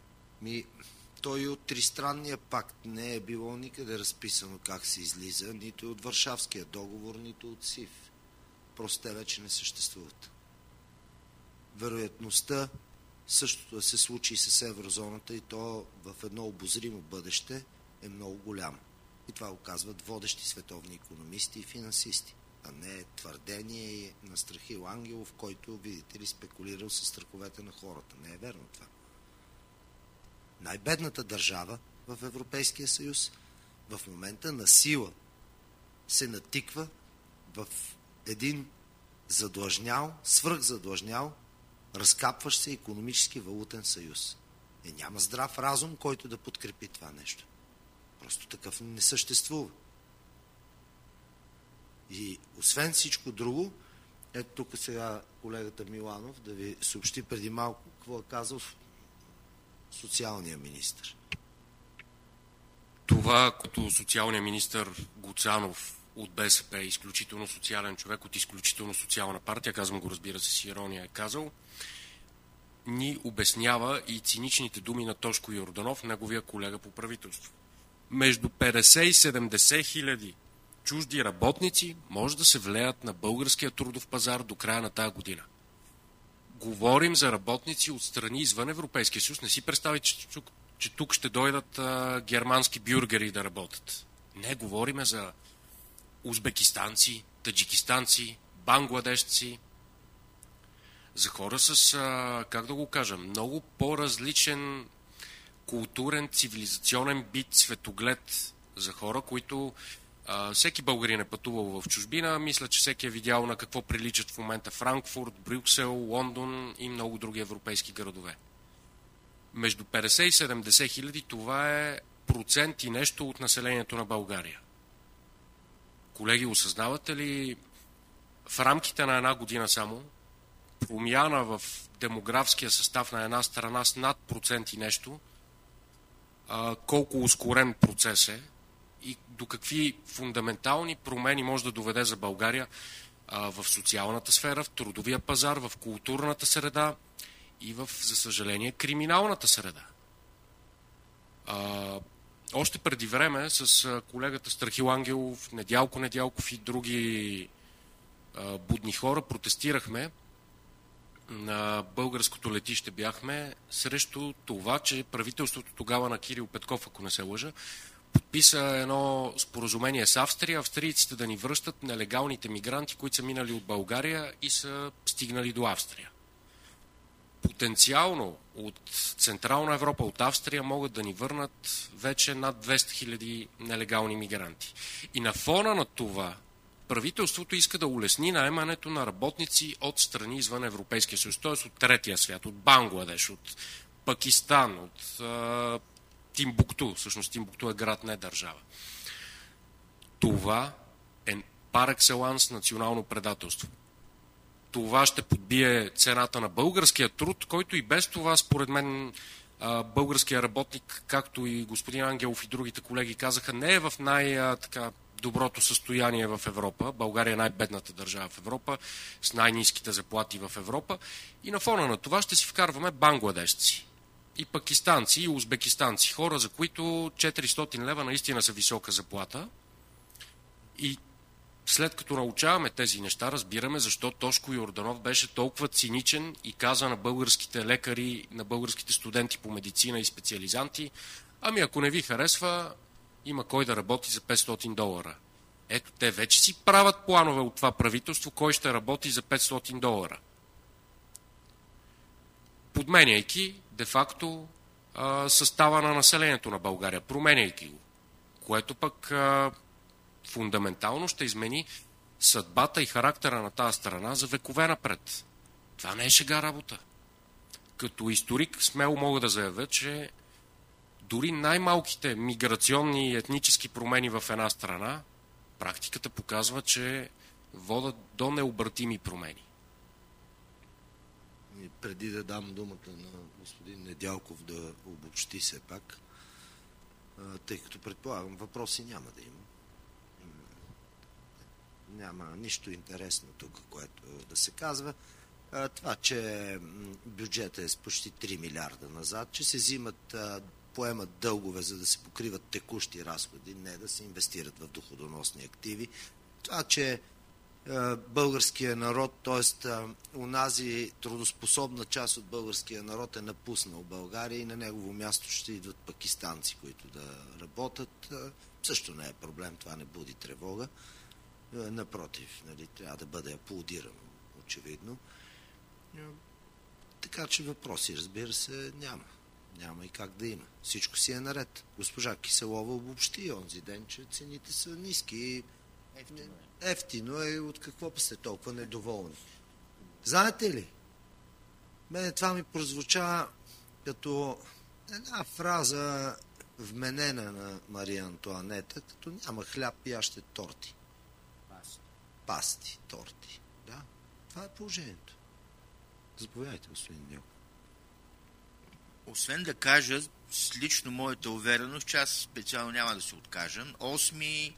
той от Тристранния пакт не е било никъде разписано как се излиза, нито от Варшавския договор, нито от СИФ. Просто те вече не съществуват. Вероятността същото да се случи и с еврозоната, и то в едно обозримо бъдеще, е много голямо. И това го казват водещи световни икономисти и финансисти, а не твърдение на Страхил Ангелов, който, видите ли, спекулирал с страховете на хората. Не е верно това. Най-бедната държава в Европейския съюз в момента на сила се натиква в един задлъжнял, свръхзадлъжнял, разкапващ се икономически валутен съюз. Няма здрав разум, който да подкрепи това нещо. Просто такъв не съществува. И освен всичко друго, ето тук сега колегата Миланов да ви съобщи преди малко какво е казал социалния министр. Това, като социалния министър Гуцанов от БСП, изключително социален човек от изключително социална партия, казвам го, разбира се, с ирония, е казал, ни обяснява и циничните думи на Тошко Йорданов, неговия колега по правителство. Между 50 и 70 хиляди чужди работници може да се влеят на българския трудов пазар до края на тази година. Говорим за работници от страни извън Европейския съюз. Не си представите, че тук ще дойдат германски бюргери да работят. Не, говориме за узбекистанци, таджикистанци, бангладешци, за хора с, как да го кажа, много по-различен културен, цивилизационен бит, светоглед, за хора, които всеки българин е пътувал в чужбина. Мисля, че всеки е видял на какво приличат в момента Франкфурт, Брюксел, Лондон и много други европейски градове. Между 50 и 70 хиляди, това е процент и нещо от населението на България. Колеги, осъзнавате ли в рамките на една година само промяна в демографския състав на една страна с над процент и нещо, колко ускорен процес е и до какви фундаментални промени може да доведе за България в социалната сфера, в трудовия пазар, в културната среда и в, за съжаление, криминалната среда. Още преди време с колегата Страхил Ангелов, Недялков и други будни хора протестирахме. На българското летище бяхме срещу това, че правителството тогава на Кирил Петков, ако не се лъжа, подписа едно споразумение с Австрия, австрийците да ни връщат нелегалните мигранти, които са минали от България и са стигнали до Австрия. Потенциално от Централна Европа, от Австрия могат да ни върнат вече над 200 хиляди нелегални мигранти. И на фона на това правителството иска да улесни наемането на работници от страни извън Европейския съюз, т.е. от третия свят, от Бангладеш, от Пакистан, от Тимбукту. Всъщност Тимбукту е град, не държава. Това е пар екселанс национално предателство. Това ще подбие цената на българския труд, който и без това, според мен, българския работник, както и господин Ангелов и другите колеги казаха, не е в доброто състояние в Европа. България е най-бедната държава в Европа, с най-ниските заплати в Европа. И на фона на това ще си вкарваме бангладешци, и пакистанци, и узбекистанци. Хора, за които 400 лева наистина са висока заплата. И след като научаваме тези неща, разбираме защо Тошко Йорданов беше толкова циничен и каза на българските лекари, на българските студенти по медицина и специализанти, ами ако не ви харесва, има кой да работи за $500. Ето, те вече си правят планове от това правителство, кой ще работи за $500. Подменяйки, де-факто, състава на населението на България, променяйки го, което пък фундаментално ще измени съдбата и характера на тази страна за векове напред. Това не е шега работа. Като историк смело мога да заявя, че дори най-малките миграционни и етнически промени в една страна, практиката показва, че водят до необратими промени. И преди да дам думата на господин Недялков да обобщи все пак, тъй като предполагам, въпроси няма да има. Няма нищо интересно тук, което да се казва. Това, че бюджетът е с почти 3 милиарда назад, че се поемат дългове, за да се покриват текущи разходи, не да се инвестират в доходоносни активи. Това, че българския народ, т.е. унази трудоспособна част от българския народ е напуснал България и на негово място ще идват пакистанци, които да работят. Също не е проблем, това не буди тревога. Напротив, нали, трябва да бъде аплодирано, очевидно. Така че въпроси, разбира се, няма. Няма и как да има. Всичко си е наред. Госпожа Киселова обобщи онзи ден, че цените са ниски. Ефтино е. От какво па сте толкова недоволни? Знаете ли? Мене това ми прозвуча като една фраза вменена на Мария Антоанета, като няма хляб, яще торти. пасти, торти. Да, това е положението. Заповядайте, господин Нилов. Освен да кажа с лично моята увереност, че аз специално няма да се откажа. 8,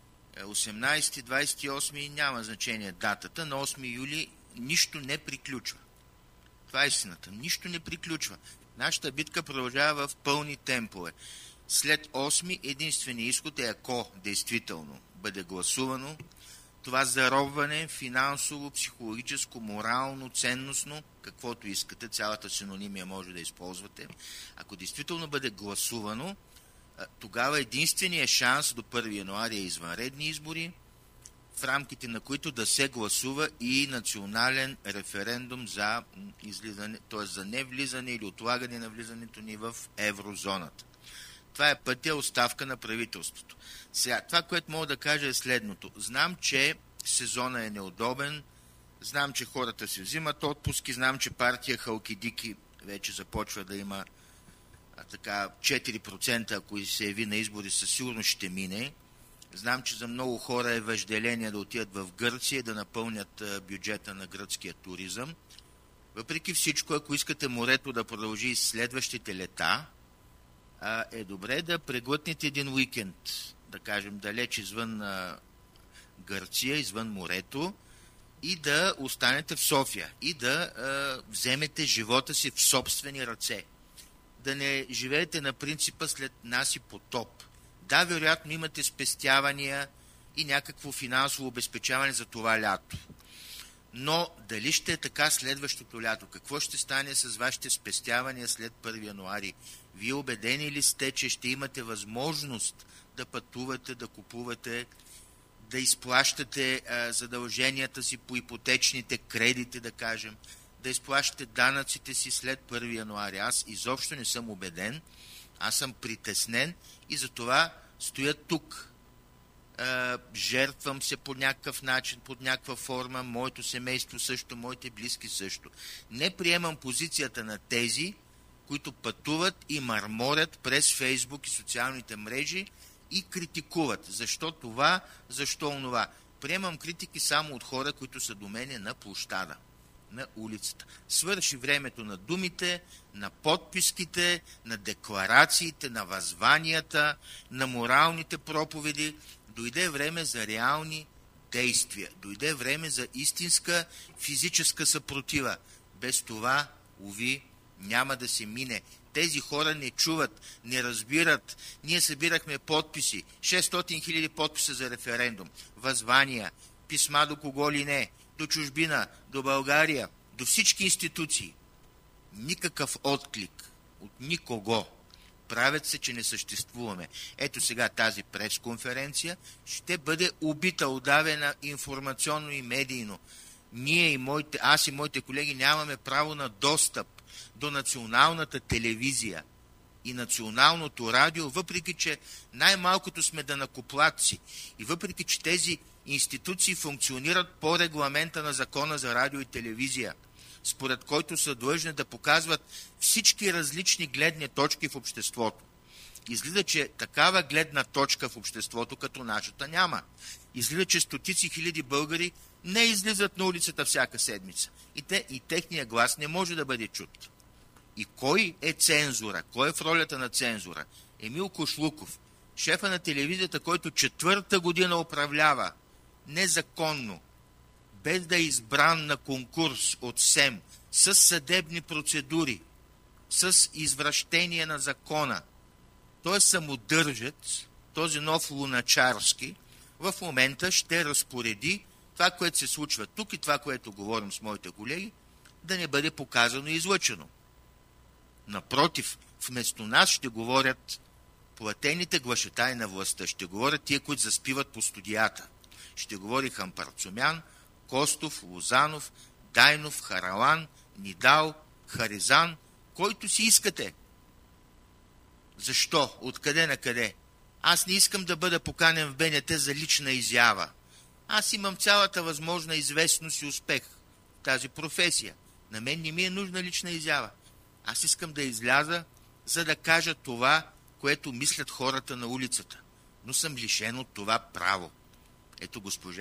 18, 28 няма значение датата. На 8 юли нищо не приключва. Това е истината. Нищо не приключва. Нашата битка продължава в пълни темпове. След 8 единственият изход е, ако действително бъде гласувано, това заробване финансово, психологическо, морално, ценностно, каквото искате, цялата синонимия може да използвате. Ако действително бъде гласувано, тогава единственият шанс до 1 януари е извънредни избори, в рамките на които да се гласува и национален референдум за излизане, т.е. за невлизане или отлагане на влизането ни в еврозоната. Това е пътя оставка на правителството. Сега, това, което мога да кажа е следното. Знам, че сезона е неудобен, знам, че хората си взимат отпуски, знам, че партия Халкидики вече започва да има така 4%, ако се яви на избори, със сигурност ще мине. Знам, че за много хора е въжделение да отидат в Гърция и да напълнят бюджета на гръцкия туризъм. Въпреки всичко, ако искате морето да продължи следващите лета, е добре да преглътнете един уикенд, да кажем, далеч извън Гърция, извън морето, и да останете в София и да вземете живота си в собствени ръце. Да не живеете на принципа след нас и потоп. Да, вероятно имате спестявания и някакво финансово обезпечаване за това лято. Но дали ще е така следващото лято? Какво ще стане с вашите спестявания след 1 януари? Вие убедени ли сте, че ще имате възможност да пътувате, да купувате, да изплащате задълженията си по ипотечните кредити, да кажем, да изплащате данъците си след 1 януари? Аз изобщо не съм убеден, аз съм притеснен и затова стоя тук. Жертвам се по някакъв начин, под някаква форма, моето семейство също, моите близки също. Не приемам позицията на тези, които пътуват и мърморят през Фейсбук и социалните мрежи и критикуват. Защо това, защо онова. Приемам критики само от хора, които са до мене на площада, на улицата. Свърши времето на думите, на подписките, на декларациите, на възванията, на моралните проповеди. Дойде време за реални действия. Дойде време за истинска физическа съпротива. Без това, уви, няма да се мине. Тези хора не чуват, не разбират. Ние събирахме подписи. 600 000 подписа за референдум. Възвания, писма до кого ли не, до чужбина, до България, до всички институции. Никакъв отклик от никого. Правят се, че не съществуваме. Ето сега тази пресконференция ще бъде убита, удавена информационно и медийно. Аз и моите колеги нямаме право на достъп до националната телевизия и националното радио, въпреки че най-малкото сме данъкоплатци и въпреки че тези институции функционират по регламента на Закона за радио и телевизия, според който са длъжни да показват всички различни гледни точки в обществото. Излиза, че такава гледна точка в обществото като нашата няма. Излиза, че стотици хиляди българи не излизат на улицата всяка седмица. И техния глас не може да бъде чут. И кой е цензура? Кой е в ролята на цензура? Емил Кошлуков, шефа на телевизията, който 4-та година управлява незаконно, без да е избран на конкурс от СЕМ, с съдебни процедури, с извращение на закона. Той е самодържец, този нов Луначарски, в момента ще разпореди това, което се случва тук и това, което говорим с моите колеги, да не бъде показано и излъчено. Напротив, вместо нас ще говорят платените глашатаи на властта, ще говорят тия, които заспиват по студията. Ще говори Хампарцумян, Костов, Лозанов, Дайнов, Харалан, Нидал, Харизан, който си искате. Защо? Откъде на къде? Аз не искам да бъда поканен в БНТ за лична изява. Аз имам цялата възможна известност и успех в тази професия. На мен не ми е нужна лична изява. Аз искам да изляза, за да кажа това, което мислят хората на улицата. Но съм лишен от това право. Ето госпожа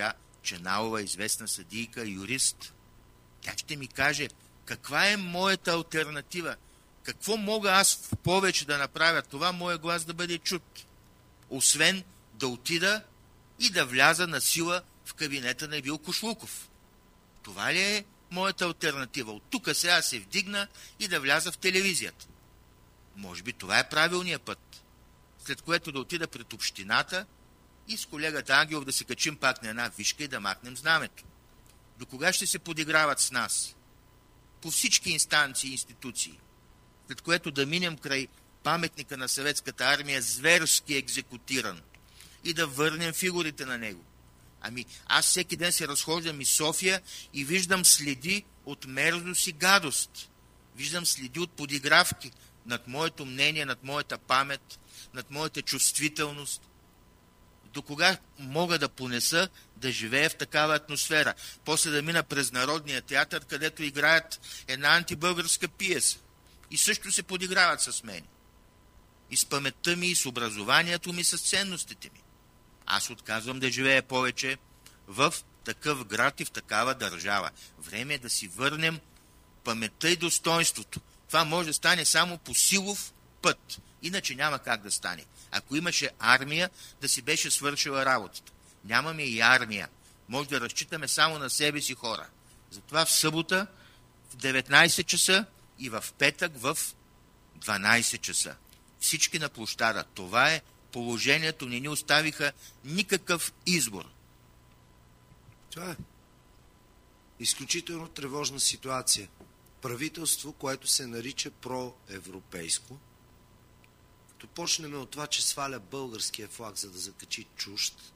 Ченалова, известна съдийка, юрист. Тя ще ми каже каква е моята алтернатива. Какво мога аз повече да направя, това моя глас да бъде чут. Освен да отида и да вляза на сила в кабинета на Емил Кошлуков. Това ли е моята алтернатива? От тук сега се вдигна и да вляза в телевизията. Може би това е правилният път. След което да отида пред общината и с колегата Ангелов да се качим пак на една вишка и да махнем знамето. До кога ще се подиграват с нас? По всички инстанции и институции. След което да минем край паметника на съветската армия, зверски екзекутиран, и да върнем фигурите на него. Ами, аз всеки ден се разхождам из София и виждам следи от мерзост и гадост. Виждам следи от подигравки над моето мнение, над моята памет, над моята чувствителност. До кога мога да понеса да живея в такава атмосфера? После да мина през Народния театър, където играят една антибългарска пиеса. И също се подиграват с мен. И с паметта ми, и с образованието ми, с ценностите ми. Аз отказвам да живея повече в такъв град и в такава държава. Време е да си върнем паметта и достоинството. Това може да стане само по силов път. Иначе няма как да стане. Ако имаше армия, да си беше свършила работата. Нямаме и армия. Може да разчитаме само на себе си хора. Затова в събота в 19 часа и в петък в 12 часа. Всички на площада. Това е положението. Не ни оставиха никакъв избор. Това е изключително тревожна ситуация. Правителство, което се нарича проевропейско, като почнем от това, че сваля българския флаг, за да закачи чужд,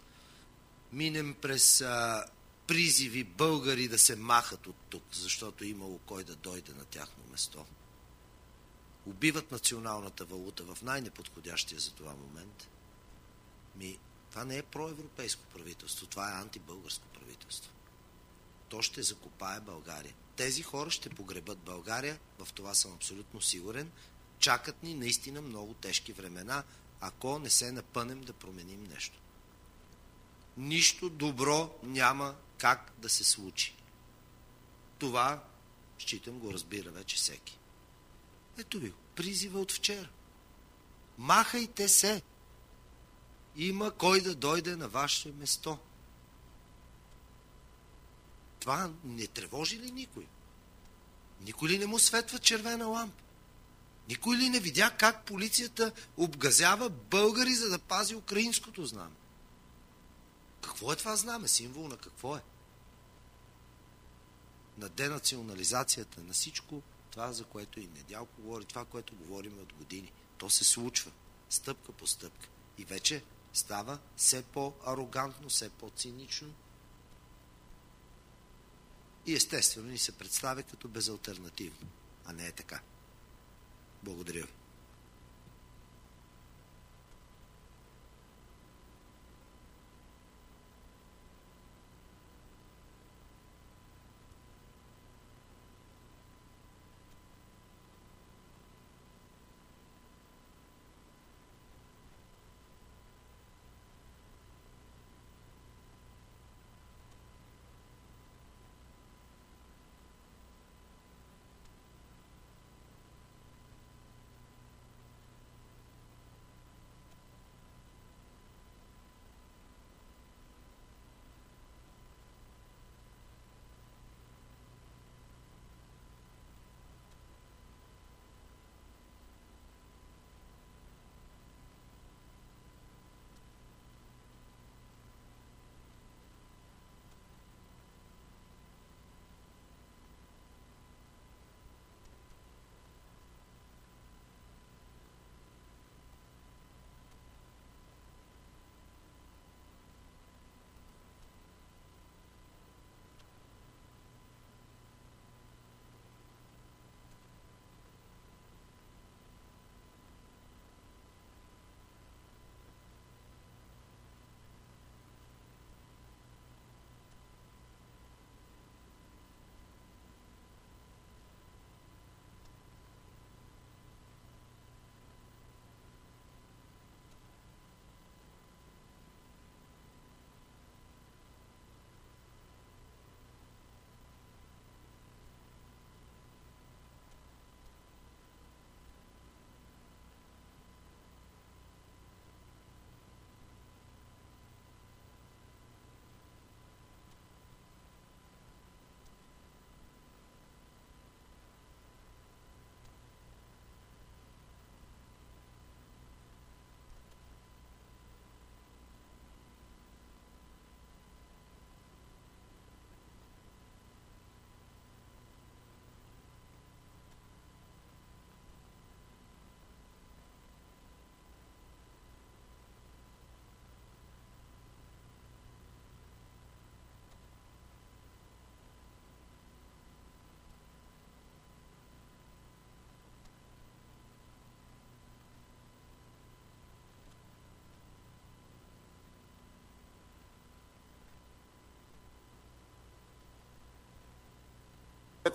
минем през призиви българи да се махат от тук, защото имало кой да дойде на тяхно место. Убиват националната валута в най-неподходящия за това момент. Това не е проевропейско правителство, това е антибългарско правителство. То ще закопае България. Тези хора ще погребат България, в това съм абсолютно сигурен. Чакат ни наистина много тежки времена, ако не се напънем да променим нещо. Нищо добро няма как да се случи. Това, считам, го разбира вече всеки. Ето ви, призива от вчера. Махайте се! Има кой да дойде на ваше место. Това не тревожи ли никой? Никой ли не му светва червена лампа? Никой ли не видя как полицията обгазява българи, за да пази украинското знаме? Какво е това знаме? Символ на какво е? На денационализацията на всичко, това, за което и Недялко говори, това, което говорим от години. То се случва стъпка по стъпка. И вече става все по-арогантно, все по-цинично. И естествено ни се представя като безалтернативно. А не е така. Благодаря ви.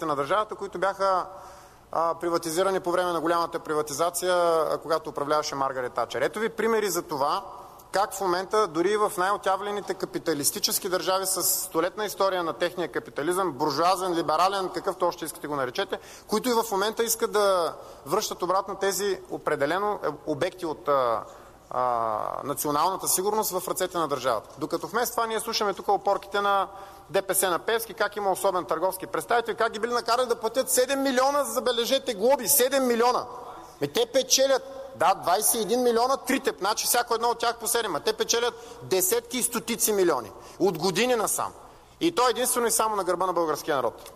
ръцете на държавата, които бяха приватизирани по време на голямата приватизация, когато управляваше Маргарет Тачер. Ето ви примери за това, как в момента дори в най-отявлените капиталистически държави с столетна история на техния капитализъм, буржуазен, либерален, какъвто още искате го наречете, които и в момента искат да връщат обратно тези определено обекти от националната сигурност в ръцете на държавата. Докато вместо това ние слушаме тук опорките на ДПС на Певски, как има особен търговски представител, как ги били накарали да платят 7 милиона, забележете, глоби, 7 милиона. Те печелят, да, 21 милиона, трите, значи всяко едно от тях по 7, а те печелят десетки и стотици милиони. От години насам. И то единствено и само на гърба на българския народ.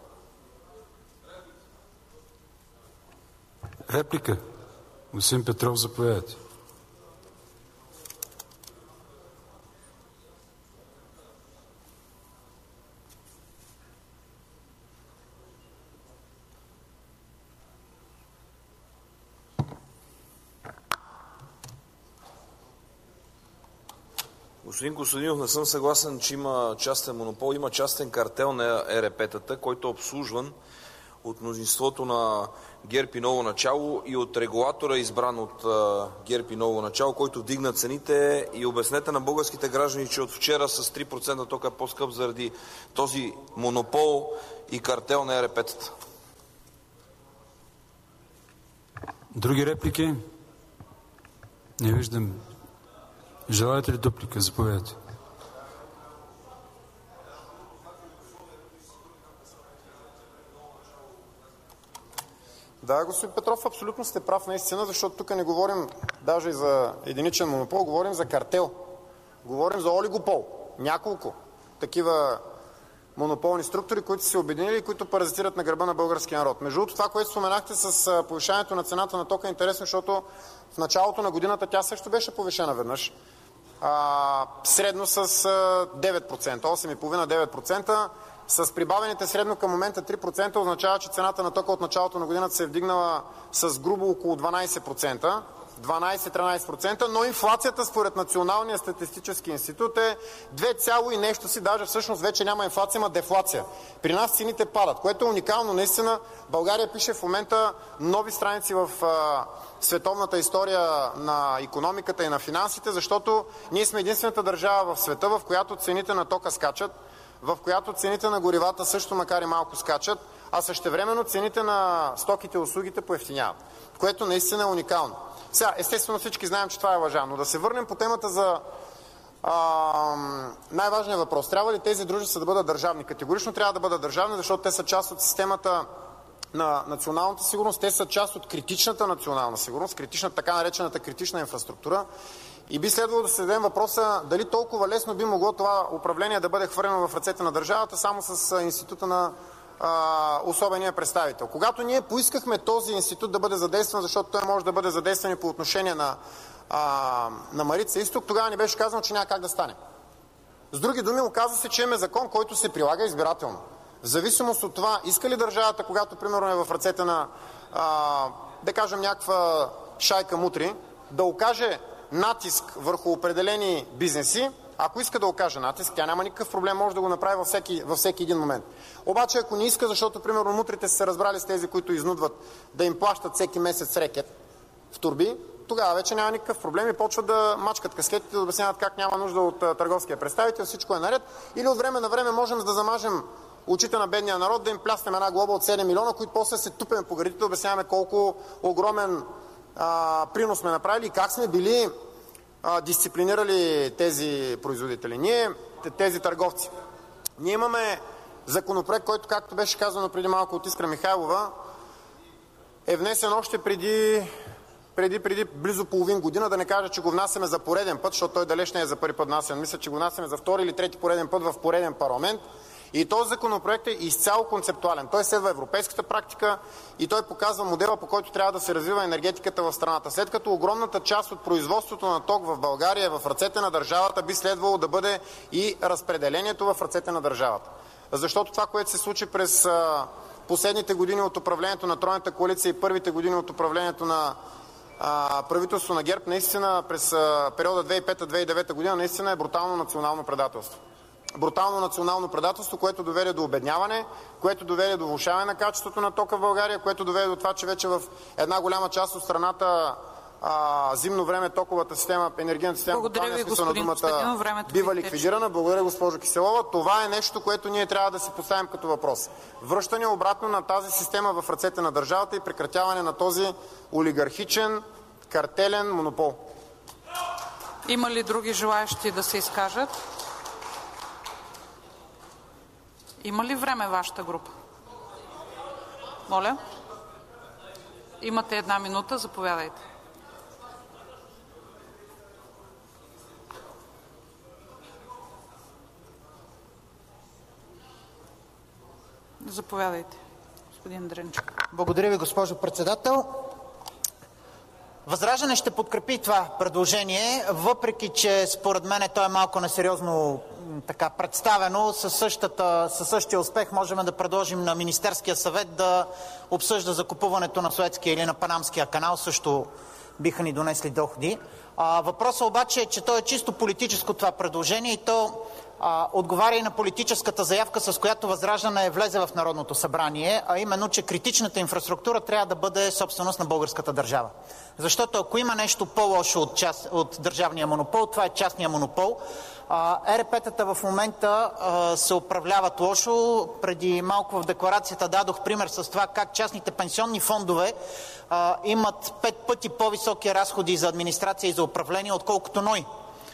Реплика. Господин Петров, заповядайте. Господин Костадинов, не съм съгласен, че има частен монопол. Има частен картел на ЕРП-тата, който е обслужван от мнозинството на ГЕРБ и Ново начало и от регулатора, избран от ГЕРБ и Ново начало, който вдигна цените. И обяснете на българските граждани, че от вчера с 3% ток е по-скъп заради този монопол и картел на ЕРП-тата. Други реплики? Не виждам. Желаете ли дуплика? Заповядайте. Да, господин Петров, абсолютно сте прав наистина, защото тук не говорим даже и за единичен монопол, говорим за картел. Говорим за олигопол. Няколко такива монополни структури, които са се обединили и които паразитират на гърба на българския народ. Между другото, това, което споменахте с повишаването на цената на тока е интересно, защото в началото на годината тя също беше повишена веднъж. Средно с 9%, 8,5-9%. С прибавените средно към момента 3% означава, че цената на тока от началото на годината се е вдигнала с грубо около 12%. 12-13%, но инфлацията според Националния статистически институт е 2, и нещо си, даже всъщност вече няма инфлация, има дефлация. При нас цените падат, което е уникално. Наистина България пише в момента нови страници в световната история на икономиката и на финансите, защото ние сме единствената държава в света, в която цените на тока скачат, в която цените на горивата също макар и малко скачат, а същевременно цените на стоките и услугите поевтиняват, което наистина е уникално. Сега, естествено всички знаем, че това е лъжа, но да се върнем по темата за най-важният въпрос. Трябва ли тези дружества да бъдат държавни? Категорично трябва да бъдат държавни, защото те са част от системата на националната сигурност, те са част от критичната национална сигурност, така наречената критична инфраструктура. И би следвало да се зададем въпроса дали толкова лесно би могло това управление да бъде хвърлено в ръцете на държавата само с института на особения представител. Когато ние поискахме този институт да бъде задействан, защото той може да бъде задействан и по отношение на Марица изток, тогава ни беше казано, че няма как да стане. С други думи, оказа се, че имаме закон, който се прилага избирателно. В зависимост от това, иска ли държавата, когато примерно е в ръцете на, да кажем, някаква шайка мутри, да окаже натиск върху определени бизнеси. Ако иска да окаже натиск, тя няма никакъв проблем, може да го направи във всеки един момент. Обаче, ако не иска, защото, примерно, мутрите са се разбрали с тези, които изнудват да им плащат всеки месец рекет в торби, тогава вече няма никакъв проблем и почват да мачкат каскетите, да обясняват как няма нужда от търговския представител, всичко е наред. Или от време на време можем да замажем очите на бедния народ, да им пляснем една глоба от 7 милиона, които после се тупем по градите, да обясняваме колко огромен принос сме направили и как сме били дисциплинирали тези производители, тези търговци. Ние имаме законопроект, който, както беше казано преди малко от Искра Михайлова, е внесен още преди близо половин година, да не кажа, че го внасяме за пореден път, защото той далеч не е за първи път внасян. Мисля, че го внасяме за втори или трети пореден път в пореден парламент. И този законопроект е изцяло концептуален. Той следва европейската практика и той показва модела, по който трябва да се развива енергетиката в страната. След като огромната част от производството на ток в България е в ръцете на държавата, би следвало да бъде и разпределението в ръцете на държавата. Защото това, което се случи през последните години от управлението на тройната коалиция и първите години от управлението на правителство на ГЕРБ, наистина през периода 2005-2009 година, наистина е брутално национално предателство. брутално национално предателство, което доведе до обедняване, което доведе до влошаване на качеството на тока в България, което доведе до това, че вече в една голяма част от страната зимно време токовата система, енергийната система, в буквалния смисъл на думата, бива ликвидирана. Благодаря, госпожо Киселова. Това е нещо, което ние трябва да си поставим като въпрос. Връщане обратно на тази система в ръцете на държавата и прекратяване на този олигархичен, картелен монопол. Има ли други желаещи да се изкажат? Има ли време вашата група? Моля? Имате 1 минута, заповядайте. Заповядайте, господин Дренчев. Благодаря ви, госпожо председател. ВЪЗРАЖДАНЕ ще подкрепи това предложение, въпреки че според мен то е малко несериозно така представено. Със същия успех можем да предложим на Министерския съвет да обсъжда закупуването на Суецкия или на Панамския канал, също биха ни донесли доходи. Въпросът обаче е, че то е чисто политическо това предложение и то отговаря и на политическата заявка, с която ВЪЗРАЖДАНЕ влезе в Народното събрание, а именно, че критичната инфраструктура трябва да бъде собственост на българската държава. Защото ако има нещо по-лошо от държавния монопол, това е частния монопол. ЕРП-тата в момента се управляват лошо. Преди малко в декларацията дадох пример с това как частните пенсионни фондове имат 5 пъти по-високи разходи за администрация и за управление, отколкото НОИ.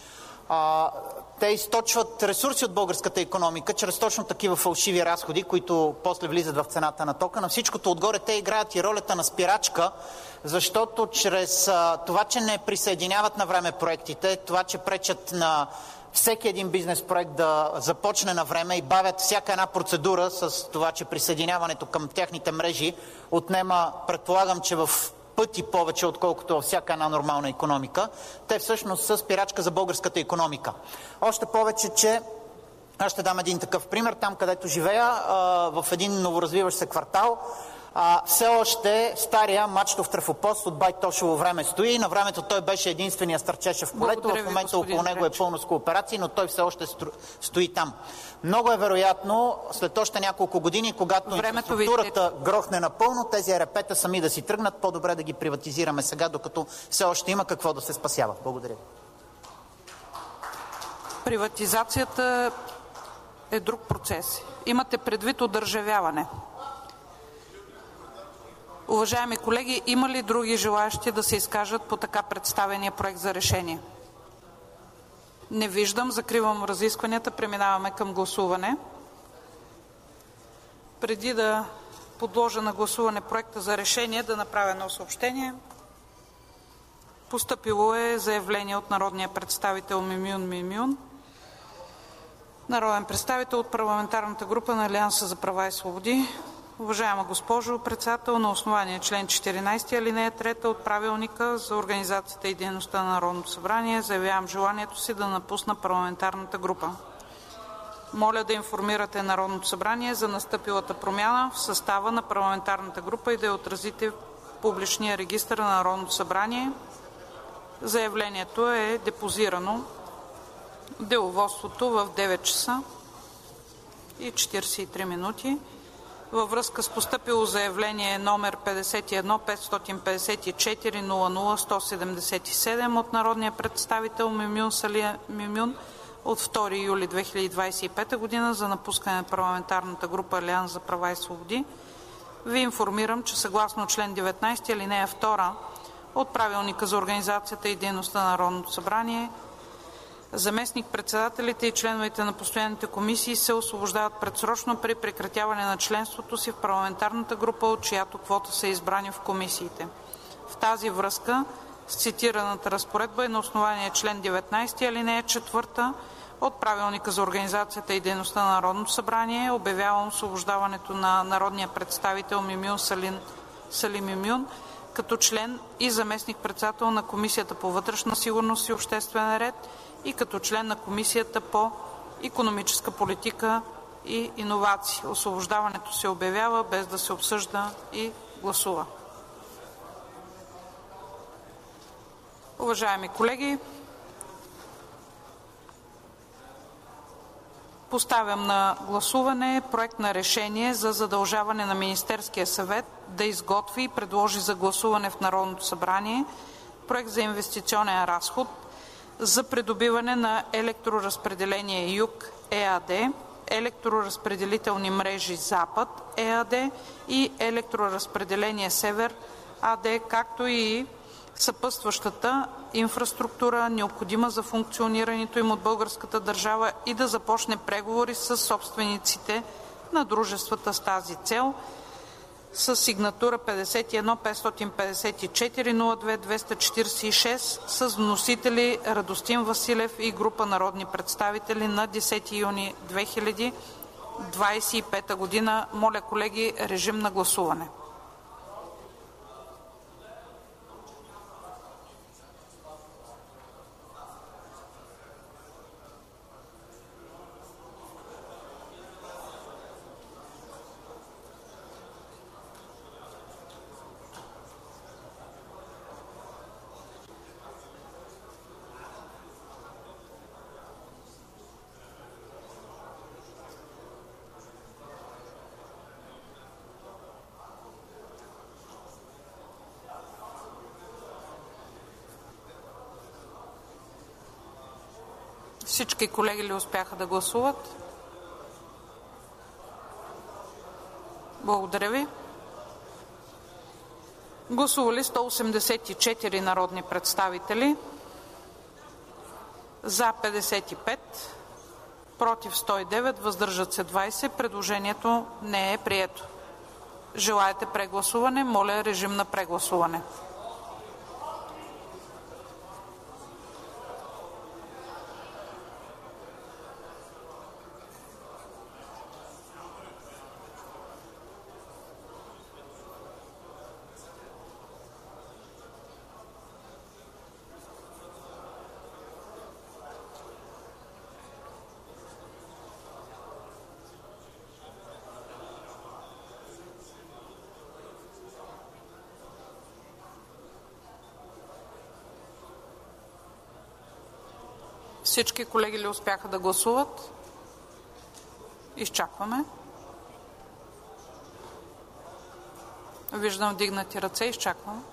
Те източват ресурси от българската икономика чрез точно такива фалшиви разходи, които после влизат в цената на тока. На всичкото отгоре те играят и ролята на спирачка, защото чрез това, че не присъединяват на време проектите, това, че пречат на всеки един бизнес проект да започне на време и бавят всяка една процедура с това, че присъединяването към тяхните мрежи отнема, предполагам, че в пъти повече, отколкото във всяка една нормална икономика, те всъщност са спирачка за българската икономика. Още повече, че аз ще дам един такъв пример. Там, където живея, в един новоразвиващ се квартал, все още стария мачтов трафопост от Байтошово време стои. На времето той беше единствения стърчеше в полето. В момента около него е пълно с кооперации, но той все още стои там. Много е вероятно след още няколко години, когато инфраструктурата грохне напълно, тези ЕРП-та сами да си тръгнат. По-добре да ги приватизираме сега, докато все още има какво да се спасява. Благодаря. Приватизацията е друг процес. Имате предвид одържавяване. Уважаеми колеги, има ли други желаещи да се изкажат по така представения проект за решение? Не виждам. Закривам разискванията. Преминаваме към гласуване. Преди да подложа на гласуване проекта за решение, да направя едно съобщение. Постъпило е заявление от народния представител Мюмюн Мюмюн, народен представител от парламентарната група на Алианса за права и свободи. Уважаема госпожо председател, на основание член 14 алинея 3 от Правилника за организацията и дейността на Народното събрание заявявам желанието си да напусна парламентарната група. Моля да информирате Народното събрание за настъпилата промяна в състава на парламентарната група и да я отразите в публичния регистър на Народното събрание. Заявлението е депозирано в деловодството в 9 часа и 43 минути. Във връзка с постъпило заявление номер 51 554 00 177 от народния представител Мюмюн Сали Мюмюн от 2 юли 2025 г. за напускане на парламентарната група Алианс за права и свободи, ви информирам, че съгласно член 19 алинея 2 от Правилника за организацията и дейността на Народното събрание, заместник-председателите и членовете на постоянните комисии се освобождават предсрочно при прекратяване на членството си в парламентарната група, от чиято квота са избрани в комисиите. В тази връзка с цитираната разпоредба и на основание член 19 алинея 4 от Правилника за организацията и дейността на Народното събрание обявявам освобождаването на народния представител Мюмюн Сали Мюмюн като член и заместник-председател на Комисията по вътрешна сигурност и обществен ред и като член на Комисията по икономическа политика и иновации. Освобождаването се обявява без да се обсъжда и гласува. Уважаеми колеги, Поставям на гласуване Проект на решение за задължаване на Министерския съвет да изготви и предложи за гласуване в Народното събрание Проект за инвестиционен разход за придобиване на Електроразпределение Юг ЕАД, Електроразпределителни мрежи Запад ЕАД и Електроразпределение Север АД, както и съпътстващата инфраструктура, необходима за функционирането им от българската държава, и да започне преговори с собствениците на дружествата с тази цел, с сигнатура 51 554 02 246 с вносители Радостин Василев и група народни представители на 10 юни 2025 година. Моля, колеги, режим на гласуване. Всички колеги ли успяха да гласуват? Благодаря ви. Гласували 184 народни представители, за 55, против 109, въздържат се 20. Предложението не е прието. Желаете прегласуване? Моля, режим на прегласуване. Всички колеги ли успяха да гласуват? Изчакваме. Виждам вдигнати ръце, изчакваме.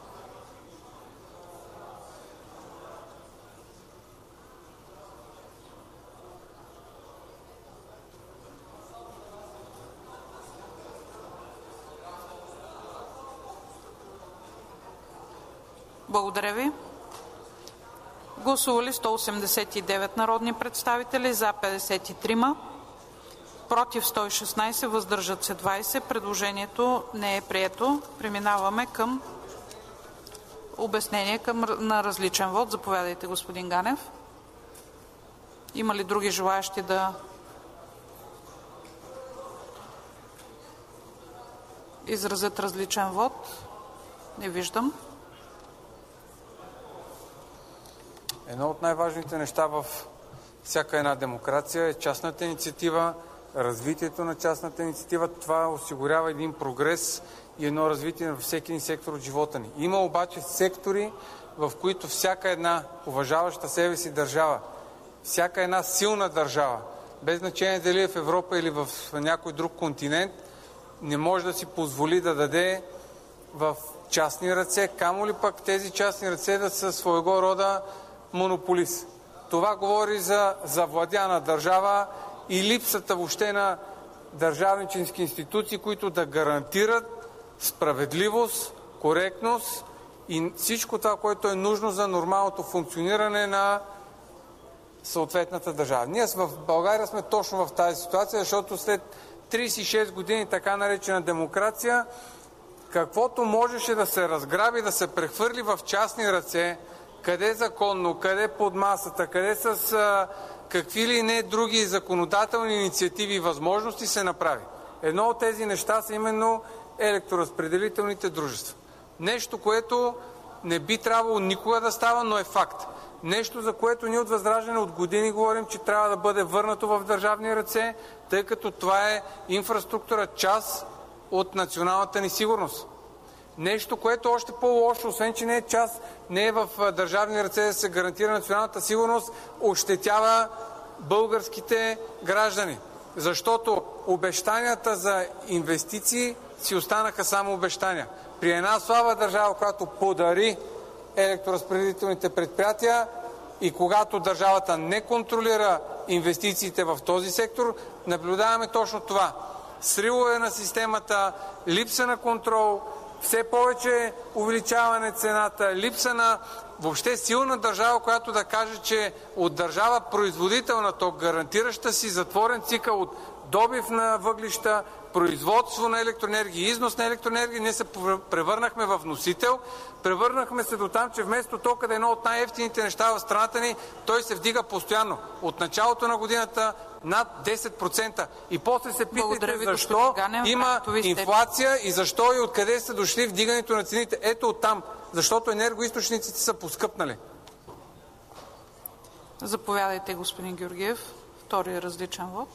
Благодаря ви. Гласували 189 народни представители, за 53, против 116, въздържат се 20. Предложението не е прието. Преминаваме към обяснение на различен вод. Заповядайте, господин Ганев. Има ли други желаящи да изразят различен вод? Не виждам. Едно от най-важните неща в всяка една демокрация е частната инициатива, развитието на частната инициатива. Това осигурява един прогрес и едно развитие във всеки един сектор от живота ни. Има обаче сектори, в които всяка една уважаваща себе си държава, всяка една силна държава, без значение дали е в Европа или в някой друг континент, не може да си позволи да даде в частни ръце, камо ли пък тези частни ръце да са своего рода монополист. Това говори за завладяна държава и липсата въобще на държавнически институции, които да гарантират справедливост, коректност и всичко това, което е нужно за нормалното функциониране на съответната държава. Ние в България сме точно в тази ситуация, защото след 36 години така наречена демокрация, каквото можеше да се разграби, да се прехвърли в частни ръце, къде законно, къде под масата, къде с какви ли не други законодателни инициативи и възможности се направи. Едно от тези неща са именно електроразпределителните дружества. Нещо, което не би трябвало никога да става, но е факт. Нещо, за което ние от Възраждане от години говорим, че трябва да бъде върнато в държавни ръце, тъй като това е инфраструктура, част от националната ни сигурност. Нещо, което още по-лошо, освен че не е част, не е в държавни ръце да се гарантира националната сигурност, ощетява българските граждани. защото обещанията за инвестиции си останаха само обещания. При една слаба държава, която подари електроразпределителните предприятия и когато държавата не контролира инвестициите в този сектор, наблюдаваме точно това. Сривове на системата, липса на контрол, все повече увеличаване цената, липса на въобще силна държава, която да каже, че от държава производител на ток, гарантираща си затворен цикъл от добив на въглища, производство на електроенергия, износ на електроенергия, ние се превърнахме в носител. Превърнахме се до там, че вместо тока да е едно от най-евтините неща в страната ни, той се вдига постоянно. От началото на годината над 10%. И после се питайте защо има инфлация и защо и откъде са дошли вдигането на цените. Ето оттам. Защото енергоизточниците са поскъпнали. Заповядайте, господин Георгиев. Втори различен вод.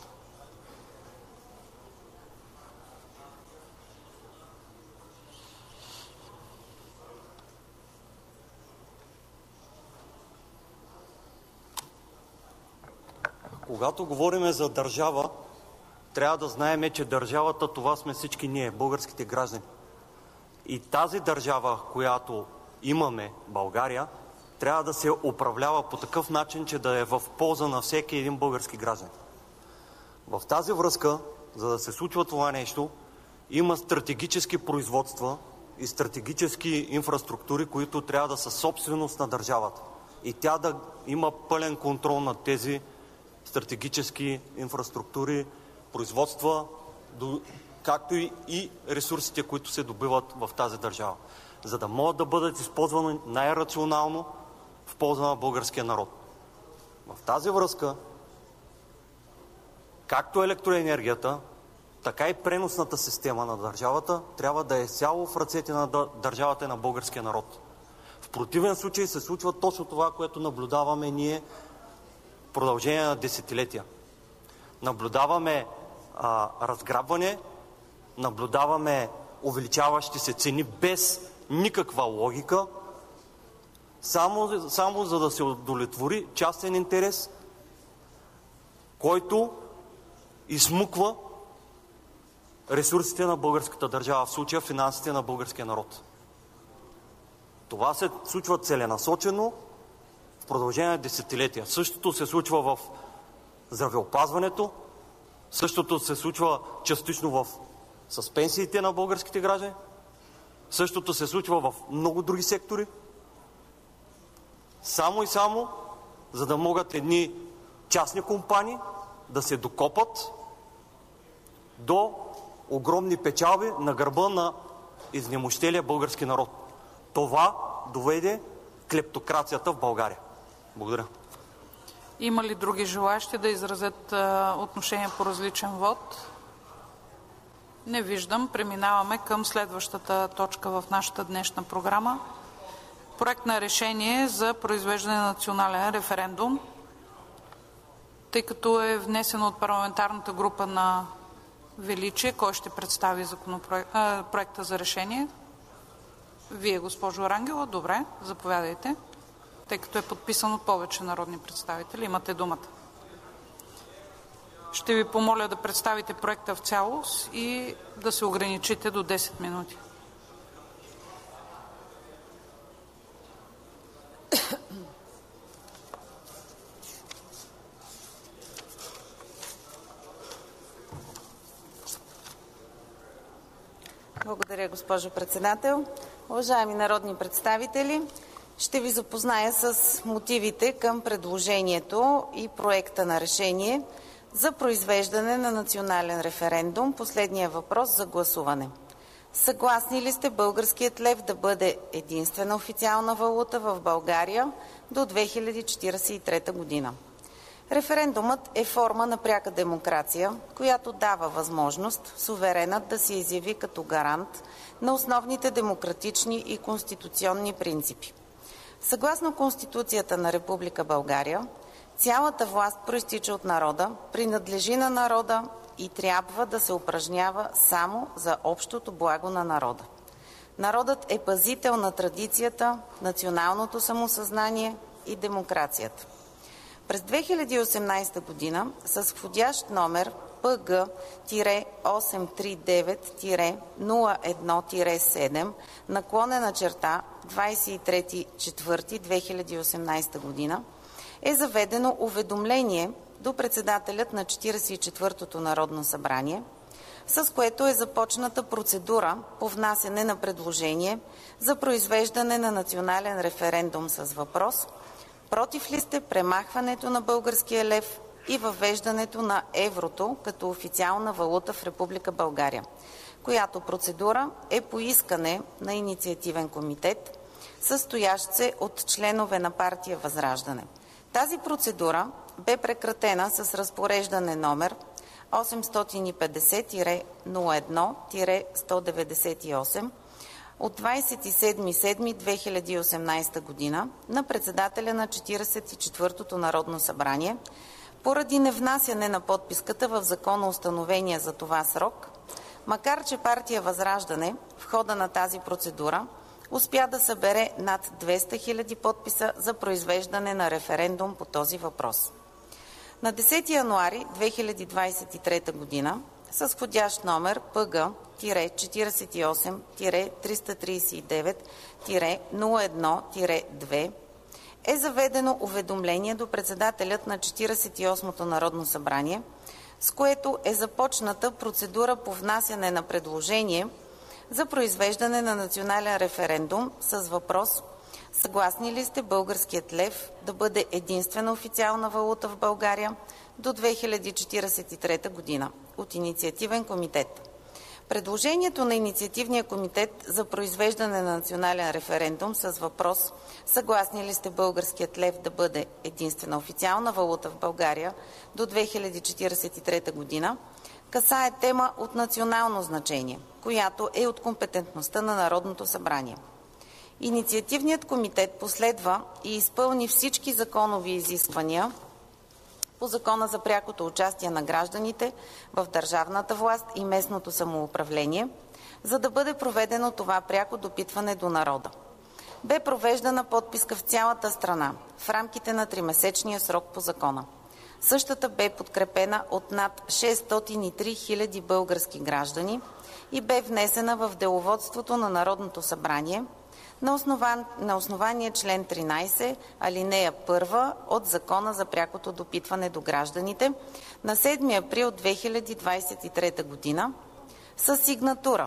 Когато говорим за държава, трябва да знаем, че държавата това сме всички ние, българските граждани. И тази държава, която имаме, България, трябва да се управлява по такъв начин, че да е в полза на всеки един български гражданин. В тази връзка, за да се случва това нещо, има стратегически производства и стратегически инфраструктури, които трябва да са собственост на държавата. И тя да има пълен контрол над тези стратегически инфраструктури, производства, както и ресурсите, които се добиват в тази държава, за да могат да бъдат използвани най-рационално в полза на българския народ. В тази връзка, както електроенергията, така и преносната система на държавата трябва да е цяло в ръцете на държавата и на българския народ. В противен случай се случва точно това, което наблюдаваме ние в продължение на десетилетия. Наблюдаваме разграбване, наблюдаваме увеличаващи се цени без никаква логика, само за да се удовлетвори частен интерес, който изсмуква ресурсите на българската държава, в случая финансите на българския народ. Това се случва целенасочено в продължение на десетилетия. Същото се случва в здравеопазването, същото се случва частично с пенсиите на българските граждани, същото се случва в много други сектори, само и само за да могат едни частни компании да се докопат до огромни печалби на гърба на изнемощелия български народ. Това доведе клептокрацията в България. Благодаря. Има ли други желаящи да изразят отношение по различен вод? Не виждам. Преминаваме към следващата точка в нашата днешна програма. Проект на решение за произвеждане на национален референдум. Тъй като е внесено от парламентарната група на Величие, кой ще представи проекта за решение? Вие, госпожо Рангелова. Добре, заповядайте. Тъй като е подписан от повече народни представители, имате думата. Ще ви помоля да представите проекта в цялост и да се ограничите до 10 минути. Благодаря, госпожо председател. Уважаеми народни представители, ще ви запозная с мотивите към предложението и проекта на решение за произвеждане на национален референдум. Последния въпрос за гласуване. Съгласни ли сте българският лев да бъде единствена официална валута в България до 2043 година? Референдумът е форма на пряка демокрация, която дава възможност суверенът да се изяви като гарант на основните демократични и конституционни принципи. Съгласно Конституцията на Република България, цялата власт произтича от народа, принадлежи на народа и трябва да се упражнява само за общото благо на народа. Народът е пазител на традицията, националното самосъзнание и демокрацията. През 2018 година с входящ номер PG-839-01-7/23.04.2018 г. е заведено уведомление до председателят на 44-тото Народно събрание, с което е започната процедура по внасяне на предложение за произвеждане на национален референдум с въпрос: против ли сте премахването на българския лев и въвеждането на еврото като официална валута в Република България, която процедура е по искане на инициативен комитет, състоящ се от членове на партия Възраждане. Тази процедура бе прекратена с разпореждане номер 850-01-198 от 27.07.2018 г. на председателя на 44-тото Народно събрание поради невнасяне на подписката в законоустановения за това срок, макар че партия Възраждане в хода на тази процедура успя да събере над 200 000 подписа за произвеждане на референдум по този въпрос. На 10 януари 2023 г. с входящ номер PG-48-339-01-2 е заведено уведомление до председателят на 48-то Народно събрание, с което е започната процедура по внасяне на предложение за произвеждане на национален референдум с въпрос: съгласни ли сте българският лев да бъде единствена официална валута в България до 2043 година от инициативен комитет? Предложението на инициативния комитет за произвеждане на национален референдум с въпрос: съгласни ли сте българският лев да бъде единствена официална валута в България до 2043 година касае тема от национално значение, която е от компетентността на Народното събрание. Инициативният комитет последва и изпълни всички законови изисквания по Закона за прякото участие на гражданите в държавната власт и местното самоуправление, за да бъде проведено това пряко допитване до народа. Бе провеждана подписка в цялата страна в рамките на 3-месечния срок по закона. Същата бе подкрепена от над 603 000 български граждани и бе внесена в деловодството на Народното събрание на основание член 13, алинея 1 от Закона за прякото допитване до гражданите на 7 април 2023 г. с сигнатура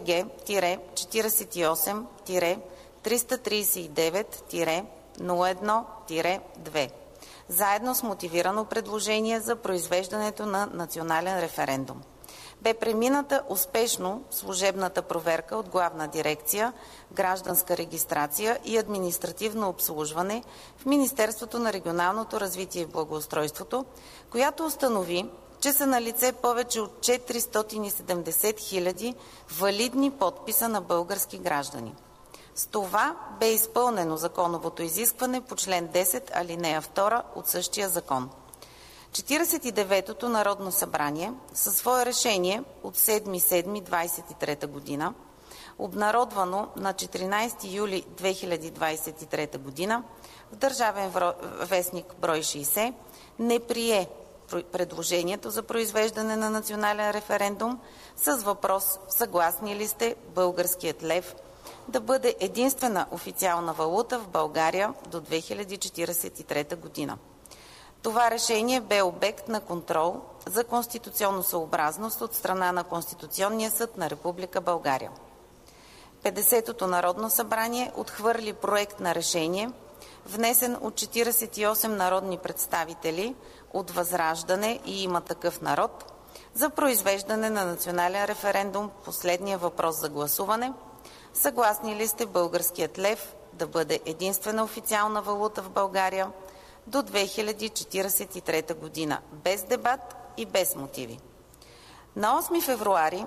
PG-48-339-01-2, заедно с мотивирано предложение за произвеждането на национален референдум. Бе премината успешно служебната проверка от Главна дирекция „Гражданска регистрация и административно обслужване“ в Министерството на регионалното развитие и благоустройството, която установи, че са налице повече от 470 000 валидни подписа на български граждани. С това бе изпълнено законовото изискване по член 10, алинея 2 от същия закон. 49-тото Народно събрание със свое решение от 7.7.23 г., обнародвано на 14 юли 2023 г. в Държавен вестник брой 60, не прие предложението за произвеждане на национален референдум с въпрос: съгласни ли сте българският лев да бъде единствена официална валута в България до 2043 година. Това решение бе обект на контрол за конституционносъобразност от страна на Конституционния съд на Република България. 50-тото Народно събрание отхвърли проект на решение, внесен от 48 народни представители от Възраждане и Има такъв народ, за произвеждане на национален референдум по последния въпрос за гласуване: съгласни ли сте българският лев да бъде единствена официална валута в България до 2043 година, без дебат и без мотиви. На 8 февруари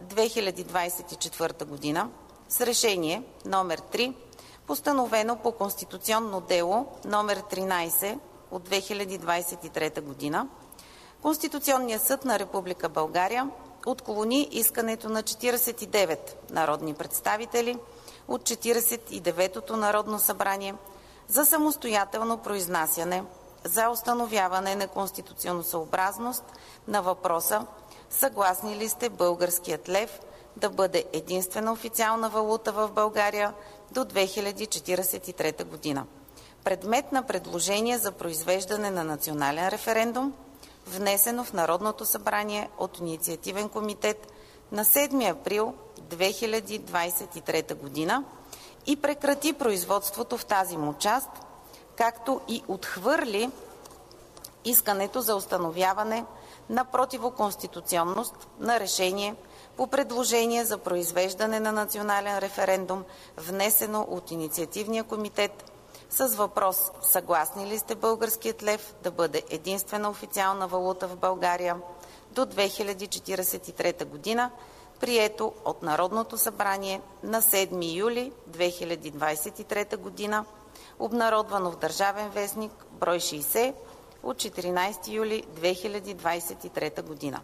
2024 година с решение номер 3, постановено по конституционно дело номер 13 от 2023 година, Конституционният съд на Република България отклони искането на 49 народни представители от 49-тото Народно събрание за самостоятелно произнасяне за установяване на конституционосъобразност на въпроса: съгласни ли сте българският лев да бъде единствена официална валута в България до 2043 година? Предмет на предложение за произвеждане на национален референдум, внесено в Народното събрание от Инициативен комитет на 7 април 2023 година и прекрати производството в тази му част, както и отхвърли искането за установяване на противоконституционност на решение по предложение за произвеждане на национален референдум, внесено от Инициативния комитет с въпрос: съгласни ли сте българският лев да бъде единствена официална валута в България до 2043 година, прието от Народното събрание на 7 юли 2023 година, обнародвано в Държавен вестник, брой 60 от 14 юли 2023 година.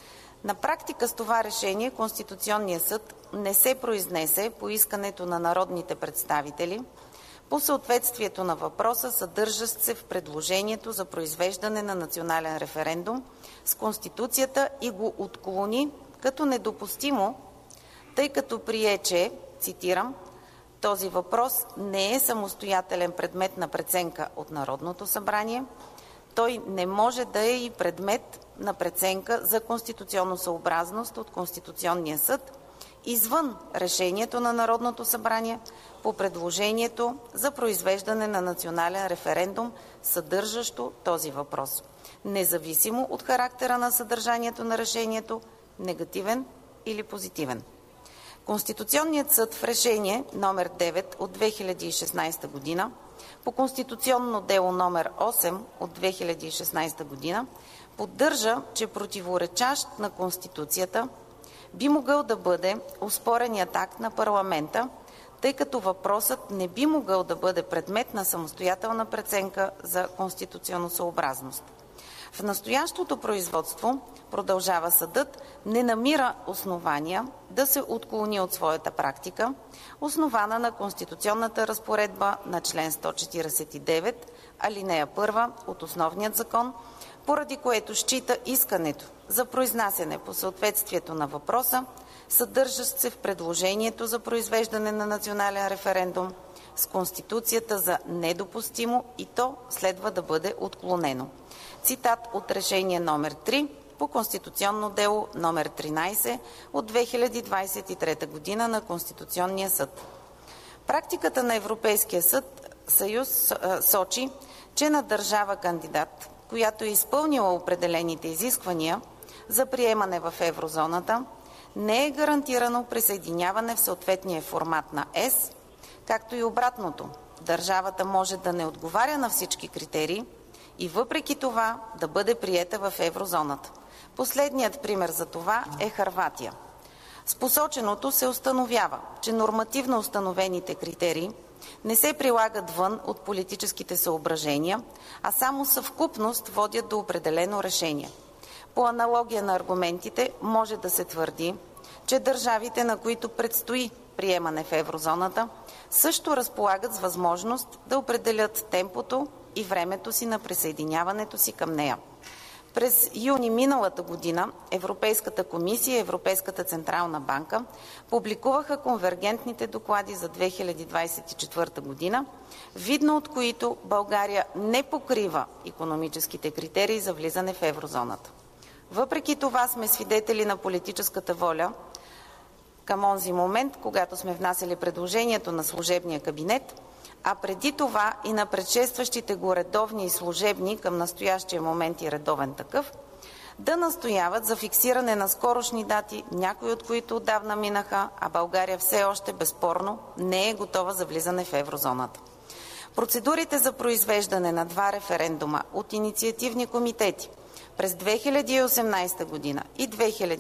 На практика с това решение Конституционният съд не се произнесе по искането на народните представители по съответствието на въпроса, съдържащ се в предложението за произвеждане на национален референдум с Конституцията, и го отклони като недопустимо, тъй като прие, че, цитирам, този въпрос не е самостоятелен предмет на преценка от Народното събрание, той не може да е и предмет на преценка за конституционосъобразност от Конституционния съд, извън решението на Народното събрание по предложението за произвеждане на национален референдум, съдържащо този въпрос, независимо от характера на съдържанието на решението, негативен или позитивен. Конституционният съд в решение номер 9 от 2016 година по конституционно дело номер 8 от 2016 година поддържа, че противоречащ на Конституцията би могъл да бъде оспореният акт на парламента, тъй като въпросът не би могъл да бъде предмет на самостоятелна преценка за конституционосъобразност. В настоящото производство, продължава съдът, не намира основания да се отклони от своята практика, основана на конституционната разпоредба на член 149, алинея 1 от Основният закон, поради което счита искането за произнасяне по съответствието на въпроса, съдържащ се в предложението за произвеждане на национален референдум, с Конституцията за недопустимо и то следва да бъде отклонено. Цитат от решение номер 3 по конституционно дело номер 13 от 2023 година на Конституционния съд. Практиката на Европейския съюз сочи, че на държава кандидат, която е изпълнила определените изисквания за приемане в еврозоната, не е гарантирано присъединяване в съответния формат на ЕС, както и обратното. Държавата може да не отговаря на всички критерии и въпреки това да бъде приета в еврозоната. Последният пример за това е Хърватия. С посоченото се установява, че нормативно установените критерии не се прилагат вън от политическите съображения, а само съвкупност водят до определено решение. По аналогия на аргументите може да се твърди, че държавите, на които предстои приемане в еврозоната, също разполагат с възможност да определят темпото и времето си на присъединяването си към нея. През юни миналата година Европейската комисия и Европейската централна банка публикуваха конвергентните доклади за 2024 година, видно от които България не покрива икономическите критерии за влизане в еврозоната. Въпреки това сме свидетели на политическата воля към онзи момент, когато сме внасяли предложението на служебния кабинет, а преди това и на предшестващите го редовни и служебни към настоящия момент и редовен такъв, да настояват за фиксиране на скорошни дати, някои от които отдавна минаха, а България все още безспорно не е готова за влизане в еврозоната. Процедурите за произвеждане на два референдума от инициативни комитети през 2018 година и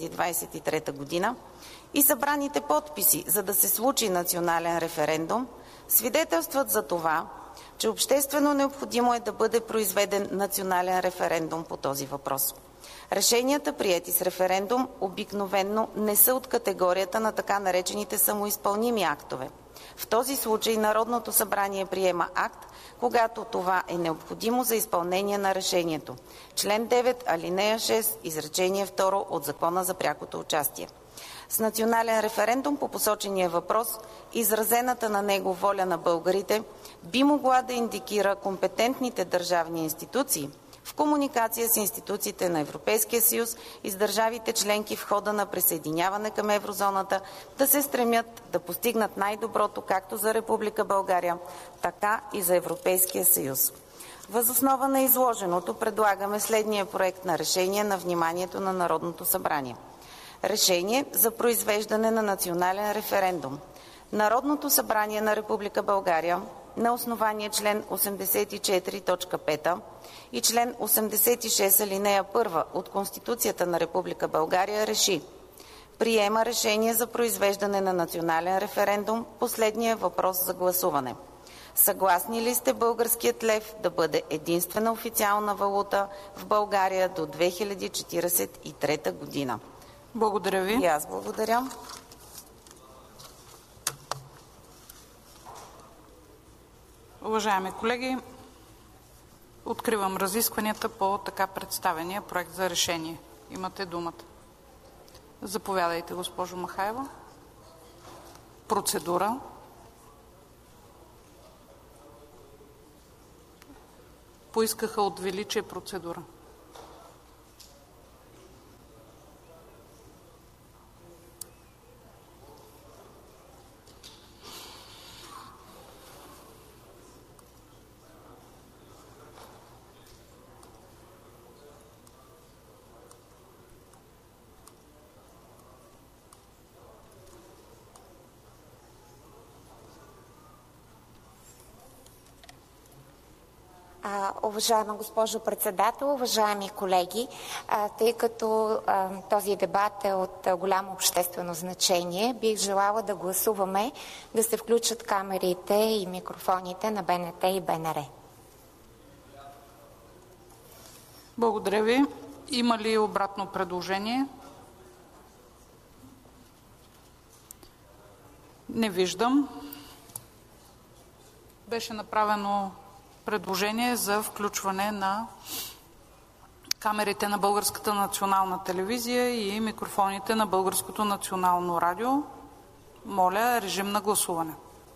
2023 година и събраните подписи, за да се случи национален референдум, свидетелстват за това, че обществено необходимо е да бъде произведен национален референдум по този въпрос. Решенията, приети с референдум, обикновенно не са от категорията на така наречените самоизпълними актове, В този случай Народното събрание приема акт, когато това е необходимо за изпълнение на решението. Член 9, алинея 6, изречение 2 от Закона за прякото участие. С национален референдум по посочения въпрос, изразената на него воля на българите би могла да индикира компетентните държавни институции в комуникация с институциите на Европейския съюз и с държавите членки в хода на присъединяване към еврозоната да се стремят да постигнат най-доброто както за Република България, така и за Европейския съюз. Въз основа на изложеното предлагаме следния проект на решение на вниманието на Народното събрание. Решение за произвеждане на национален референдум. Народното събрание на Република България на основание член 84.5 и член 86 алинея 1 от Конституцията на Република България реши: приема решение за произвеждане на национален референдум по следния въпрос за гласуване. Съгласни ли сте българският лев да бъде единствена официална валута в България до 2043 година? Благодаря ви. И аз благодаря. Уважаеми колеги, откривам разискванията по така представения проект за решение. Имате думата. Заповядайте, госпожо Махаева. Процедура. Поискаха от Величие процедура. Уважаема госпожо председател, уважаеми колеги, тъй като този дебат е от голямо обществено значение, бих желала да гласуваме да се включат камерите и микрофоните на БНТ и БНР. Благодаря ви. Има ли обратно предложение? Не виждам. Беше направено предложение за включване на камерите на Българската национална телевизия и микрофоните на Българското национално радио. Моля, режим на гласуване.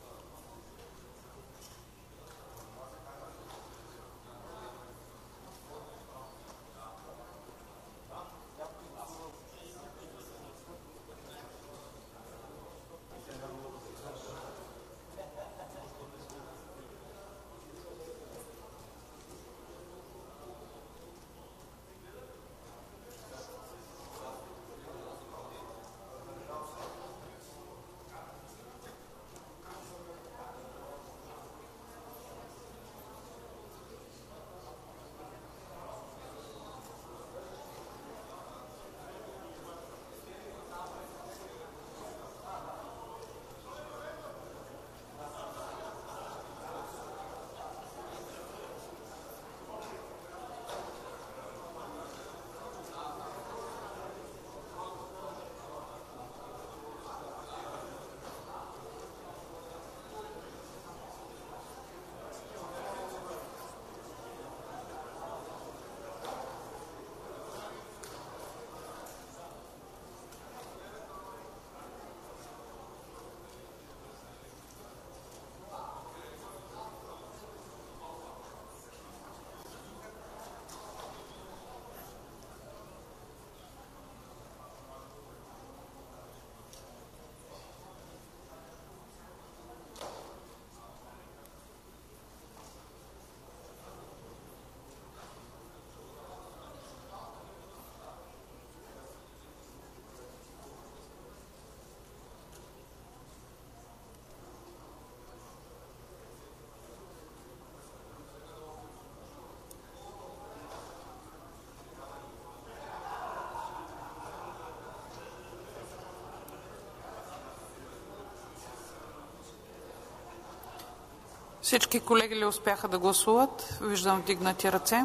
Всички колеги ли успяха да гласуват? Виждам вдигнати ръце.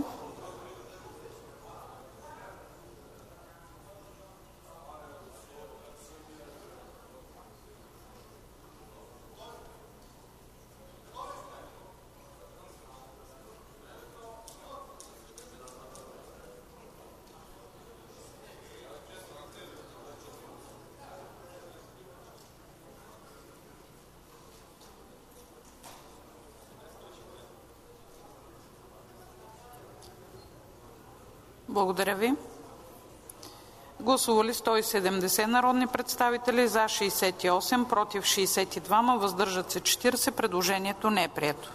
Благодаря ви. Гласували 170 народни представители, за 68, против 62, въздържат се 40. Предложението не е прието.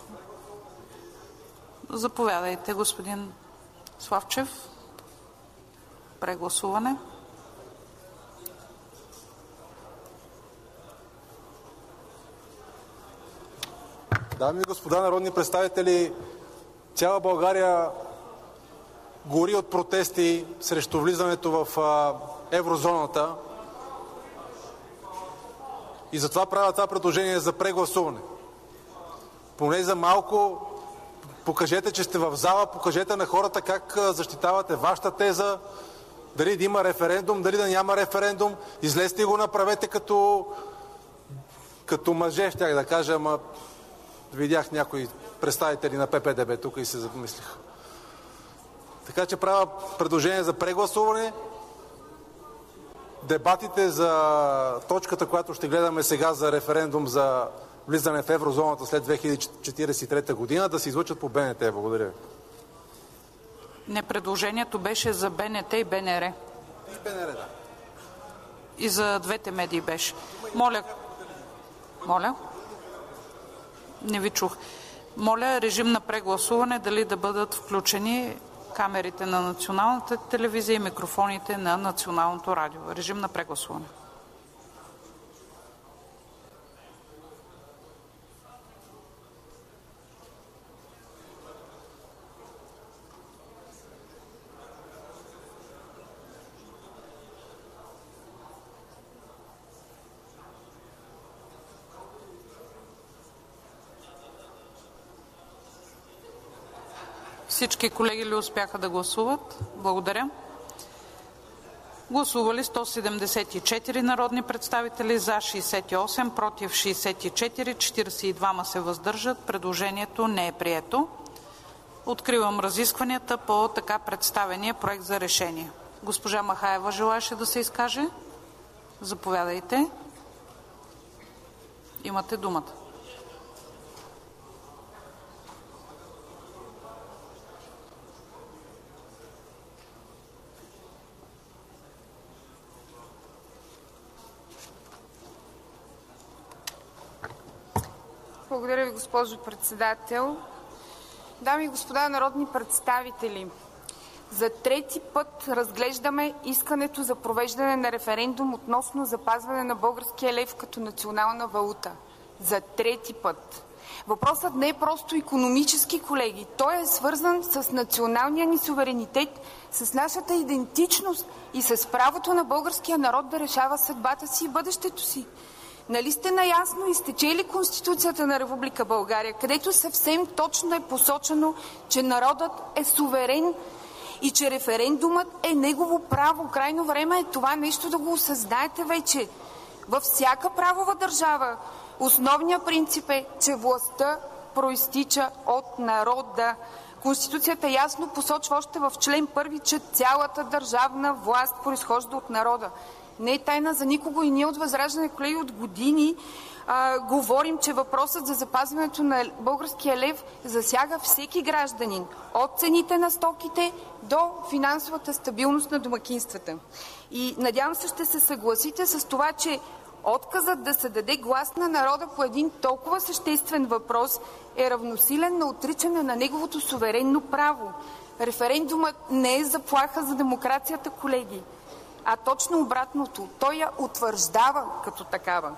Заповядайте, господин Славчев. Прегласуване. Дами и господа народни представители, цяла България гори от протести срещу влизането в еврозоната и затова правя това предложение за прегласуване. Поне за малко покажете, че сте в зала, покажете на хората как защитавате вашата теза, дали да има референдум, дали да няма референдум. Излезте и го направете като мъже, щях да кажа, ама видях някои представители на ППДБ тук и се замислих. Така че правя предложение за прегласуване. Дебатите за точката, която ще гледаме сега за референдум за влизане в еврозоната след 2043 година, да се излъчат по БНТ. Благодаря ви. Не, предложението беше за БНТ и БНР. И БНР, да. И за двете медии беше. Моля? Не ви чух. Моля, режим на прегласуване, дали да бъдат включени камерите на Националната телевизия и микрофоните на Националното радио. Режим на прегласуване. Всички колеги ли успяха да гласуват? Благодаря. Гласували 174 народни представители, за 68, против 64, 42 се въздържат. Предложението не е прието. Откривам разискванията по така представения проект за решение. Госпожа Махаева желаеше да се изкаже. Заповядайте. Имате думата. Благодаря ви, госпожо председател. Дами и господа народни представители, за трети път разглеждаме искането за провеждане на референдум относно запазване на българския лев като национална валута. За трети път. Въпросът не е просто икономически, колеги. Той е свързан с националния ни суверенитет, с нашата идентичност и с правото на българския народ да решава съдбата си и бъдещето си. Нали сте наясно и сте чели Конституцията на Република България, където съвсем точно е посочено, че народът е суверен и че референдумът е негово право. Крайно време е това нещо да го осъзнаете вече. Във всяка правова държава основният принцип е, че властта проистича от народа. Конституцията ясно посочва още в член 1, че цялата държавна власт произхожда от народа. Не е тайна за никого и ние от Възраждане, колеги, от години говорим, че въпросът за запазването на българския лев засяга всеки гражданин. От цените на стоките до финансовата стабилност на домакинствата. И надявам се ще се съгласите с това, че отказът да се даде глас на народа по един толкова съществен въпрос е равносилен на отричане на неговото суверенно право. Референдумът не е заплаха за демокрацията, колеги, а точно обратното. Той я утвърждава като такава.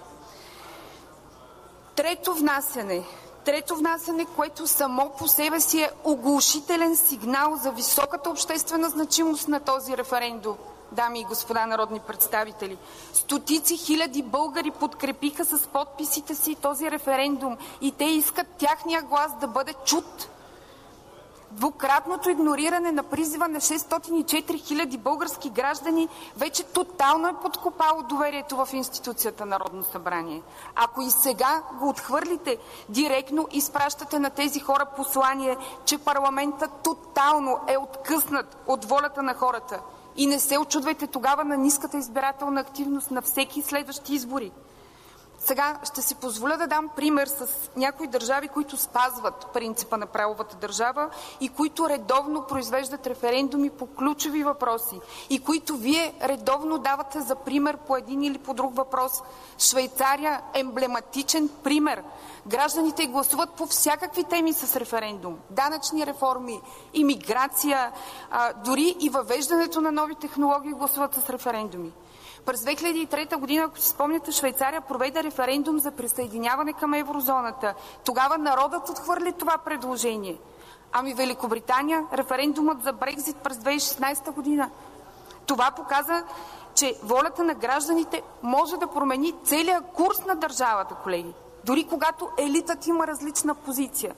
Трето внасяне, което само по себе си е оглушителен сигнал за високата обществена значимост на този референдум. Дами и господа народни представители, стотици хиляди българи подкрепиха с подписите си този референдум и те искат тяхния глас да бъде чут. Двукратното игнориране на призива на 604 хиляди български граждани вече тотално е подкопало доверието в институцията Народно събрание. Ако и сега го отхвърлите, директно изпращате на тези хора послание, че парламентът тотално е откъснат от волята на хората. И не се очудвайте тогава на ниската избирателна активност на всеки следващи избори. Сега ще си позволя да дам пример с някои държави, които спазват принципа на правовата държава и които редовно произвеждат референдуми по ключови въпроси и които вие редовно давате за пример по един или по друг въпрос. Швейцария – емблематичен пример. Гражданите гласуват по всякакви теми с референдум. Данъчни реформи, имиграция, дори и въвеждането на нови технологии гласуват с референдуми. През 2003 година, ако си спомняте, Швейцария проведе референдум за присъединяване към еврозоната. Тогава народът отхвърли това предложение. Ами Великобритания, референдумът за Брекзит през 2016 година. Това показа, че волята на гражданите може да промени целия курс на държавата, колеги. Дори когато елитът има различна позиция.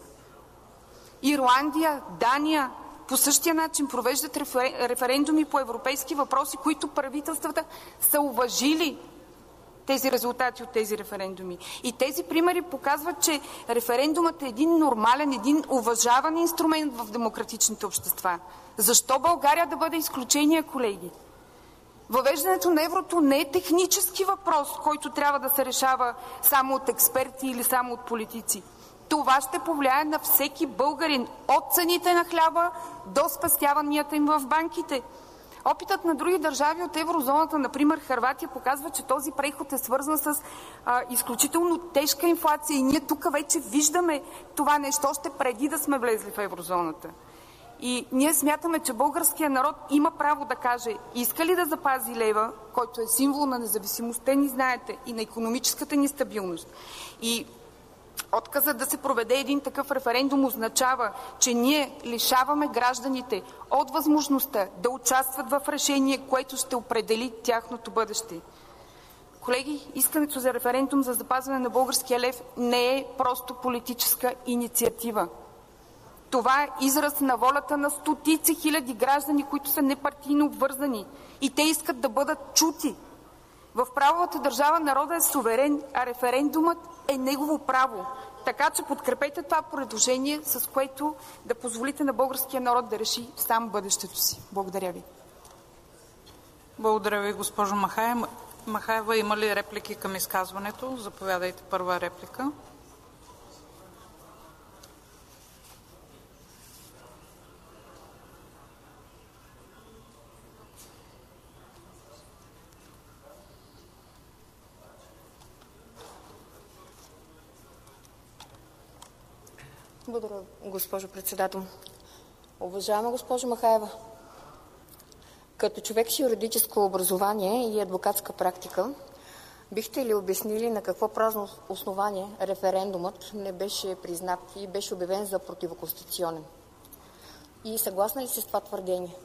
Ирландия, Дания по същия начин провеждат референдуми по европейски въпроси, които правителствата са уважили тези резултати от тези референдуми. И тези примери показват, че референдумът е един нормален, един уважаван инструмент в демократичните общества. Защо България да бъде изключение, колеги? Въвеждането на еврото не е технически въпрос, който трябва да се решава само от експерти или само от политици. Това ще повлияе на всеки българин, от цените на хляба до спестяванията им в банките. Опитът на други държави от еврозоната, например Хърватия, показва, че този преход е свързан с изключително тежка инфлация и ние тук вече виждаме това нещо още преди да сме влезли в еврозоната. И ние смятаме, че българският народ има право да каже иска ли да запази лева, който е символ на независимостта, ни знаете, и на икономическата ни стабилност. И отказът да се проведе един такъв референдум означава, че ние лишаваме гражданите от възможността да участват в решение, което ще определи тяхното бъдеще. Колеги, искането за референдум за запазване на българския лев не е просто политическа инициатива. Това е израз на волята на стотици хиляди граждани, които са непартийно обвързани и те искат да бъдат чути. В правовата държава народът е суверен, а референдумът е негово право. Така че подкрепете това предложение, с което да позволите на българския народ да реши сам бъдещето си. Благодаря ви. Благодаря ви, госпожо Махаева. Има ли реплики към изказването? Заповядайте, първа реплика. Благодаря, госпожо председател. Уважаема госпожо Махаева, като човек с юридическо образование и адвокатска практика, бихте ли обяснили на какво празно основание референдумът не беше признат и беше обявен за противоконституционен? И съгласна ли сте с това твърдение?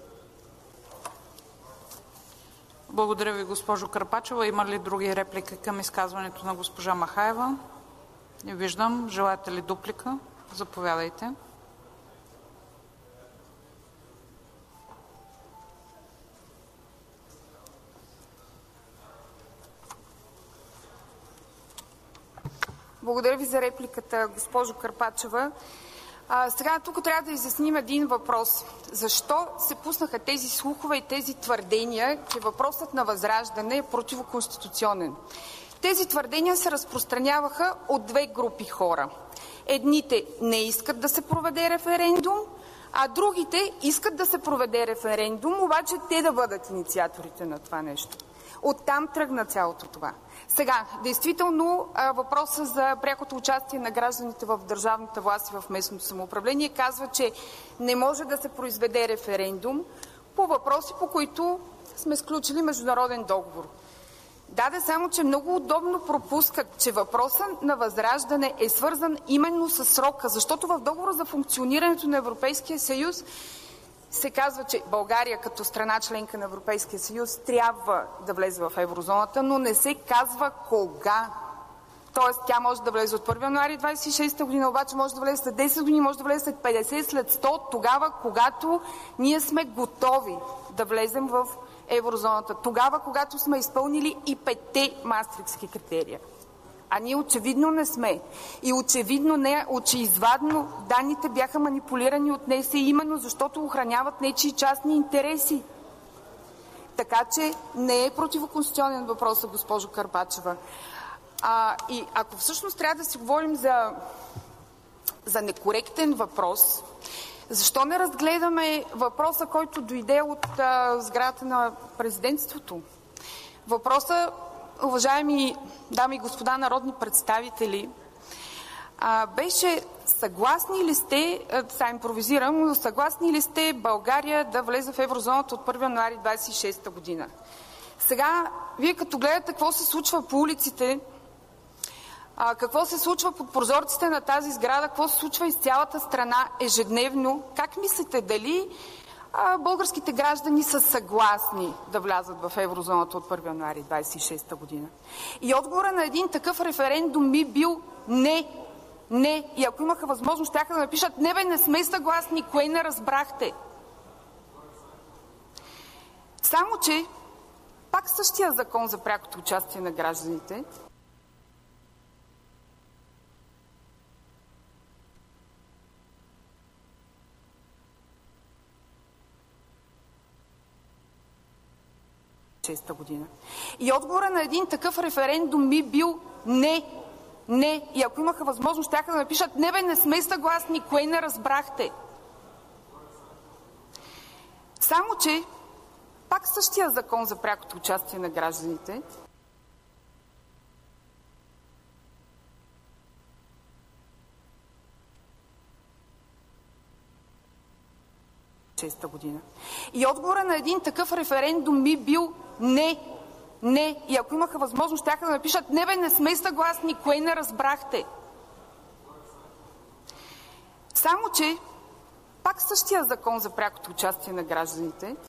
Благодаря ви, госпожо Карпачева. Има ли други реплики към изказването на госпожа Махаева? Не виждам. Желаете ли дуплика? Заповядайте. Благодаря ви за репликата, госпожо Карпачева. Сега тук трябва да изясним един въпрос. Защо се пуснаха тези слухове и тези твърдения, че въпросът на Възраждане е противоконституционен? Тези твърдения се разпространяваха от две групи хора. Едните не искат да се проведе референдум, а другите искат да се проведе референдум, обаче те да бъдат инициаторите на това нещо. Оттам тръгна цялото това. Сега, действително, въпросът за прякото участие на гражданите в държавната власт и в местното самоуправление казва, че не може да се произведе референдум по въпроси, по които сме сключили международен договор. Да, само че много удобно пропускат, че въпросът на Възраждане е свързан именно с срока, защото в договора за функционирането на Европейския съюз се казва, че България като страна членка на Европейския съюз трябва да влезе в еврозоната, но не се казва кога. Тоест тя може да влезе от 1 януари 26 година, обаче може да влезе след 10 години, може да влезе след 50, след 100, тогава, когато ние сме готови да влезем в еврозоната. Тогава, когато сме изпълнили и 5-те мастрихтски критерия. А ние очевидно не сме. И очевидно не, очеизвадно данните бяха манипулирани от НСИ именно защото охраняват нечии частни интереси. Така че не е противоконституционен въпрос, госпожо Карпачева. И ако всъщност трябва да си говорим за некоректен въпрос, защо не разгледаме въпроса, който дойде от сградата на президентството? Въпросът, уважаеми дами и господа народни представители, беше: съгласни ли сте, сега импровизирам, но съгласни ли сте България да влезе в еврозоната от 1 януари 2026 година? Сега, вие като гледате какво се случва по улиците, какво се случва под прозорците на тази сграда, какво се случва из цялата страна ежедневно, как мислите, дали българските граждани са съгласни да влязат в еврозоната от 1 януари 2026 година? И отговора на един такъв референдум би бил не. Не. И ако имаха възможност, щяха да напишат: не бе, не сме съгласни, кое не разбрахте? Само че пак същия закон за прякото участие на гражданите година. И отговора на един такъв референдум би бил не. Не. И ако имаха възможност, щяха да напишат: не бе, не сме съгласни, кое не разбрахте? Само че пак същия закон за прякото участие на гражданите година. И отговора на един такъв референдум би бил не. Не. И ако имаха възможност, щяха да напишат: не бе, не сме съгласни, кое не разбрахте? Само че пак същия закон за прякото участие на гражданите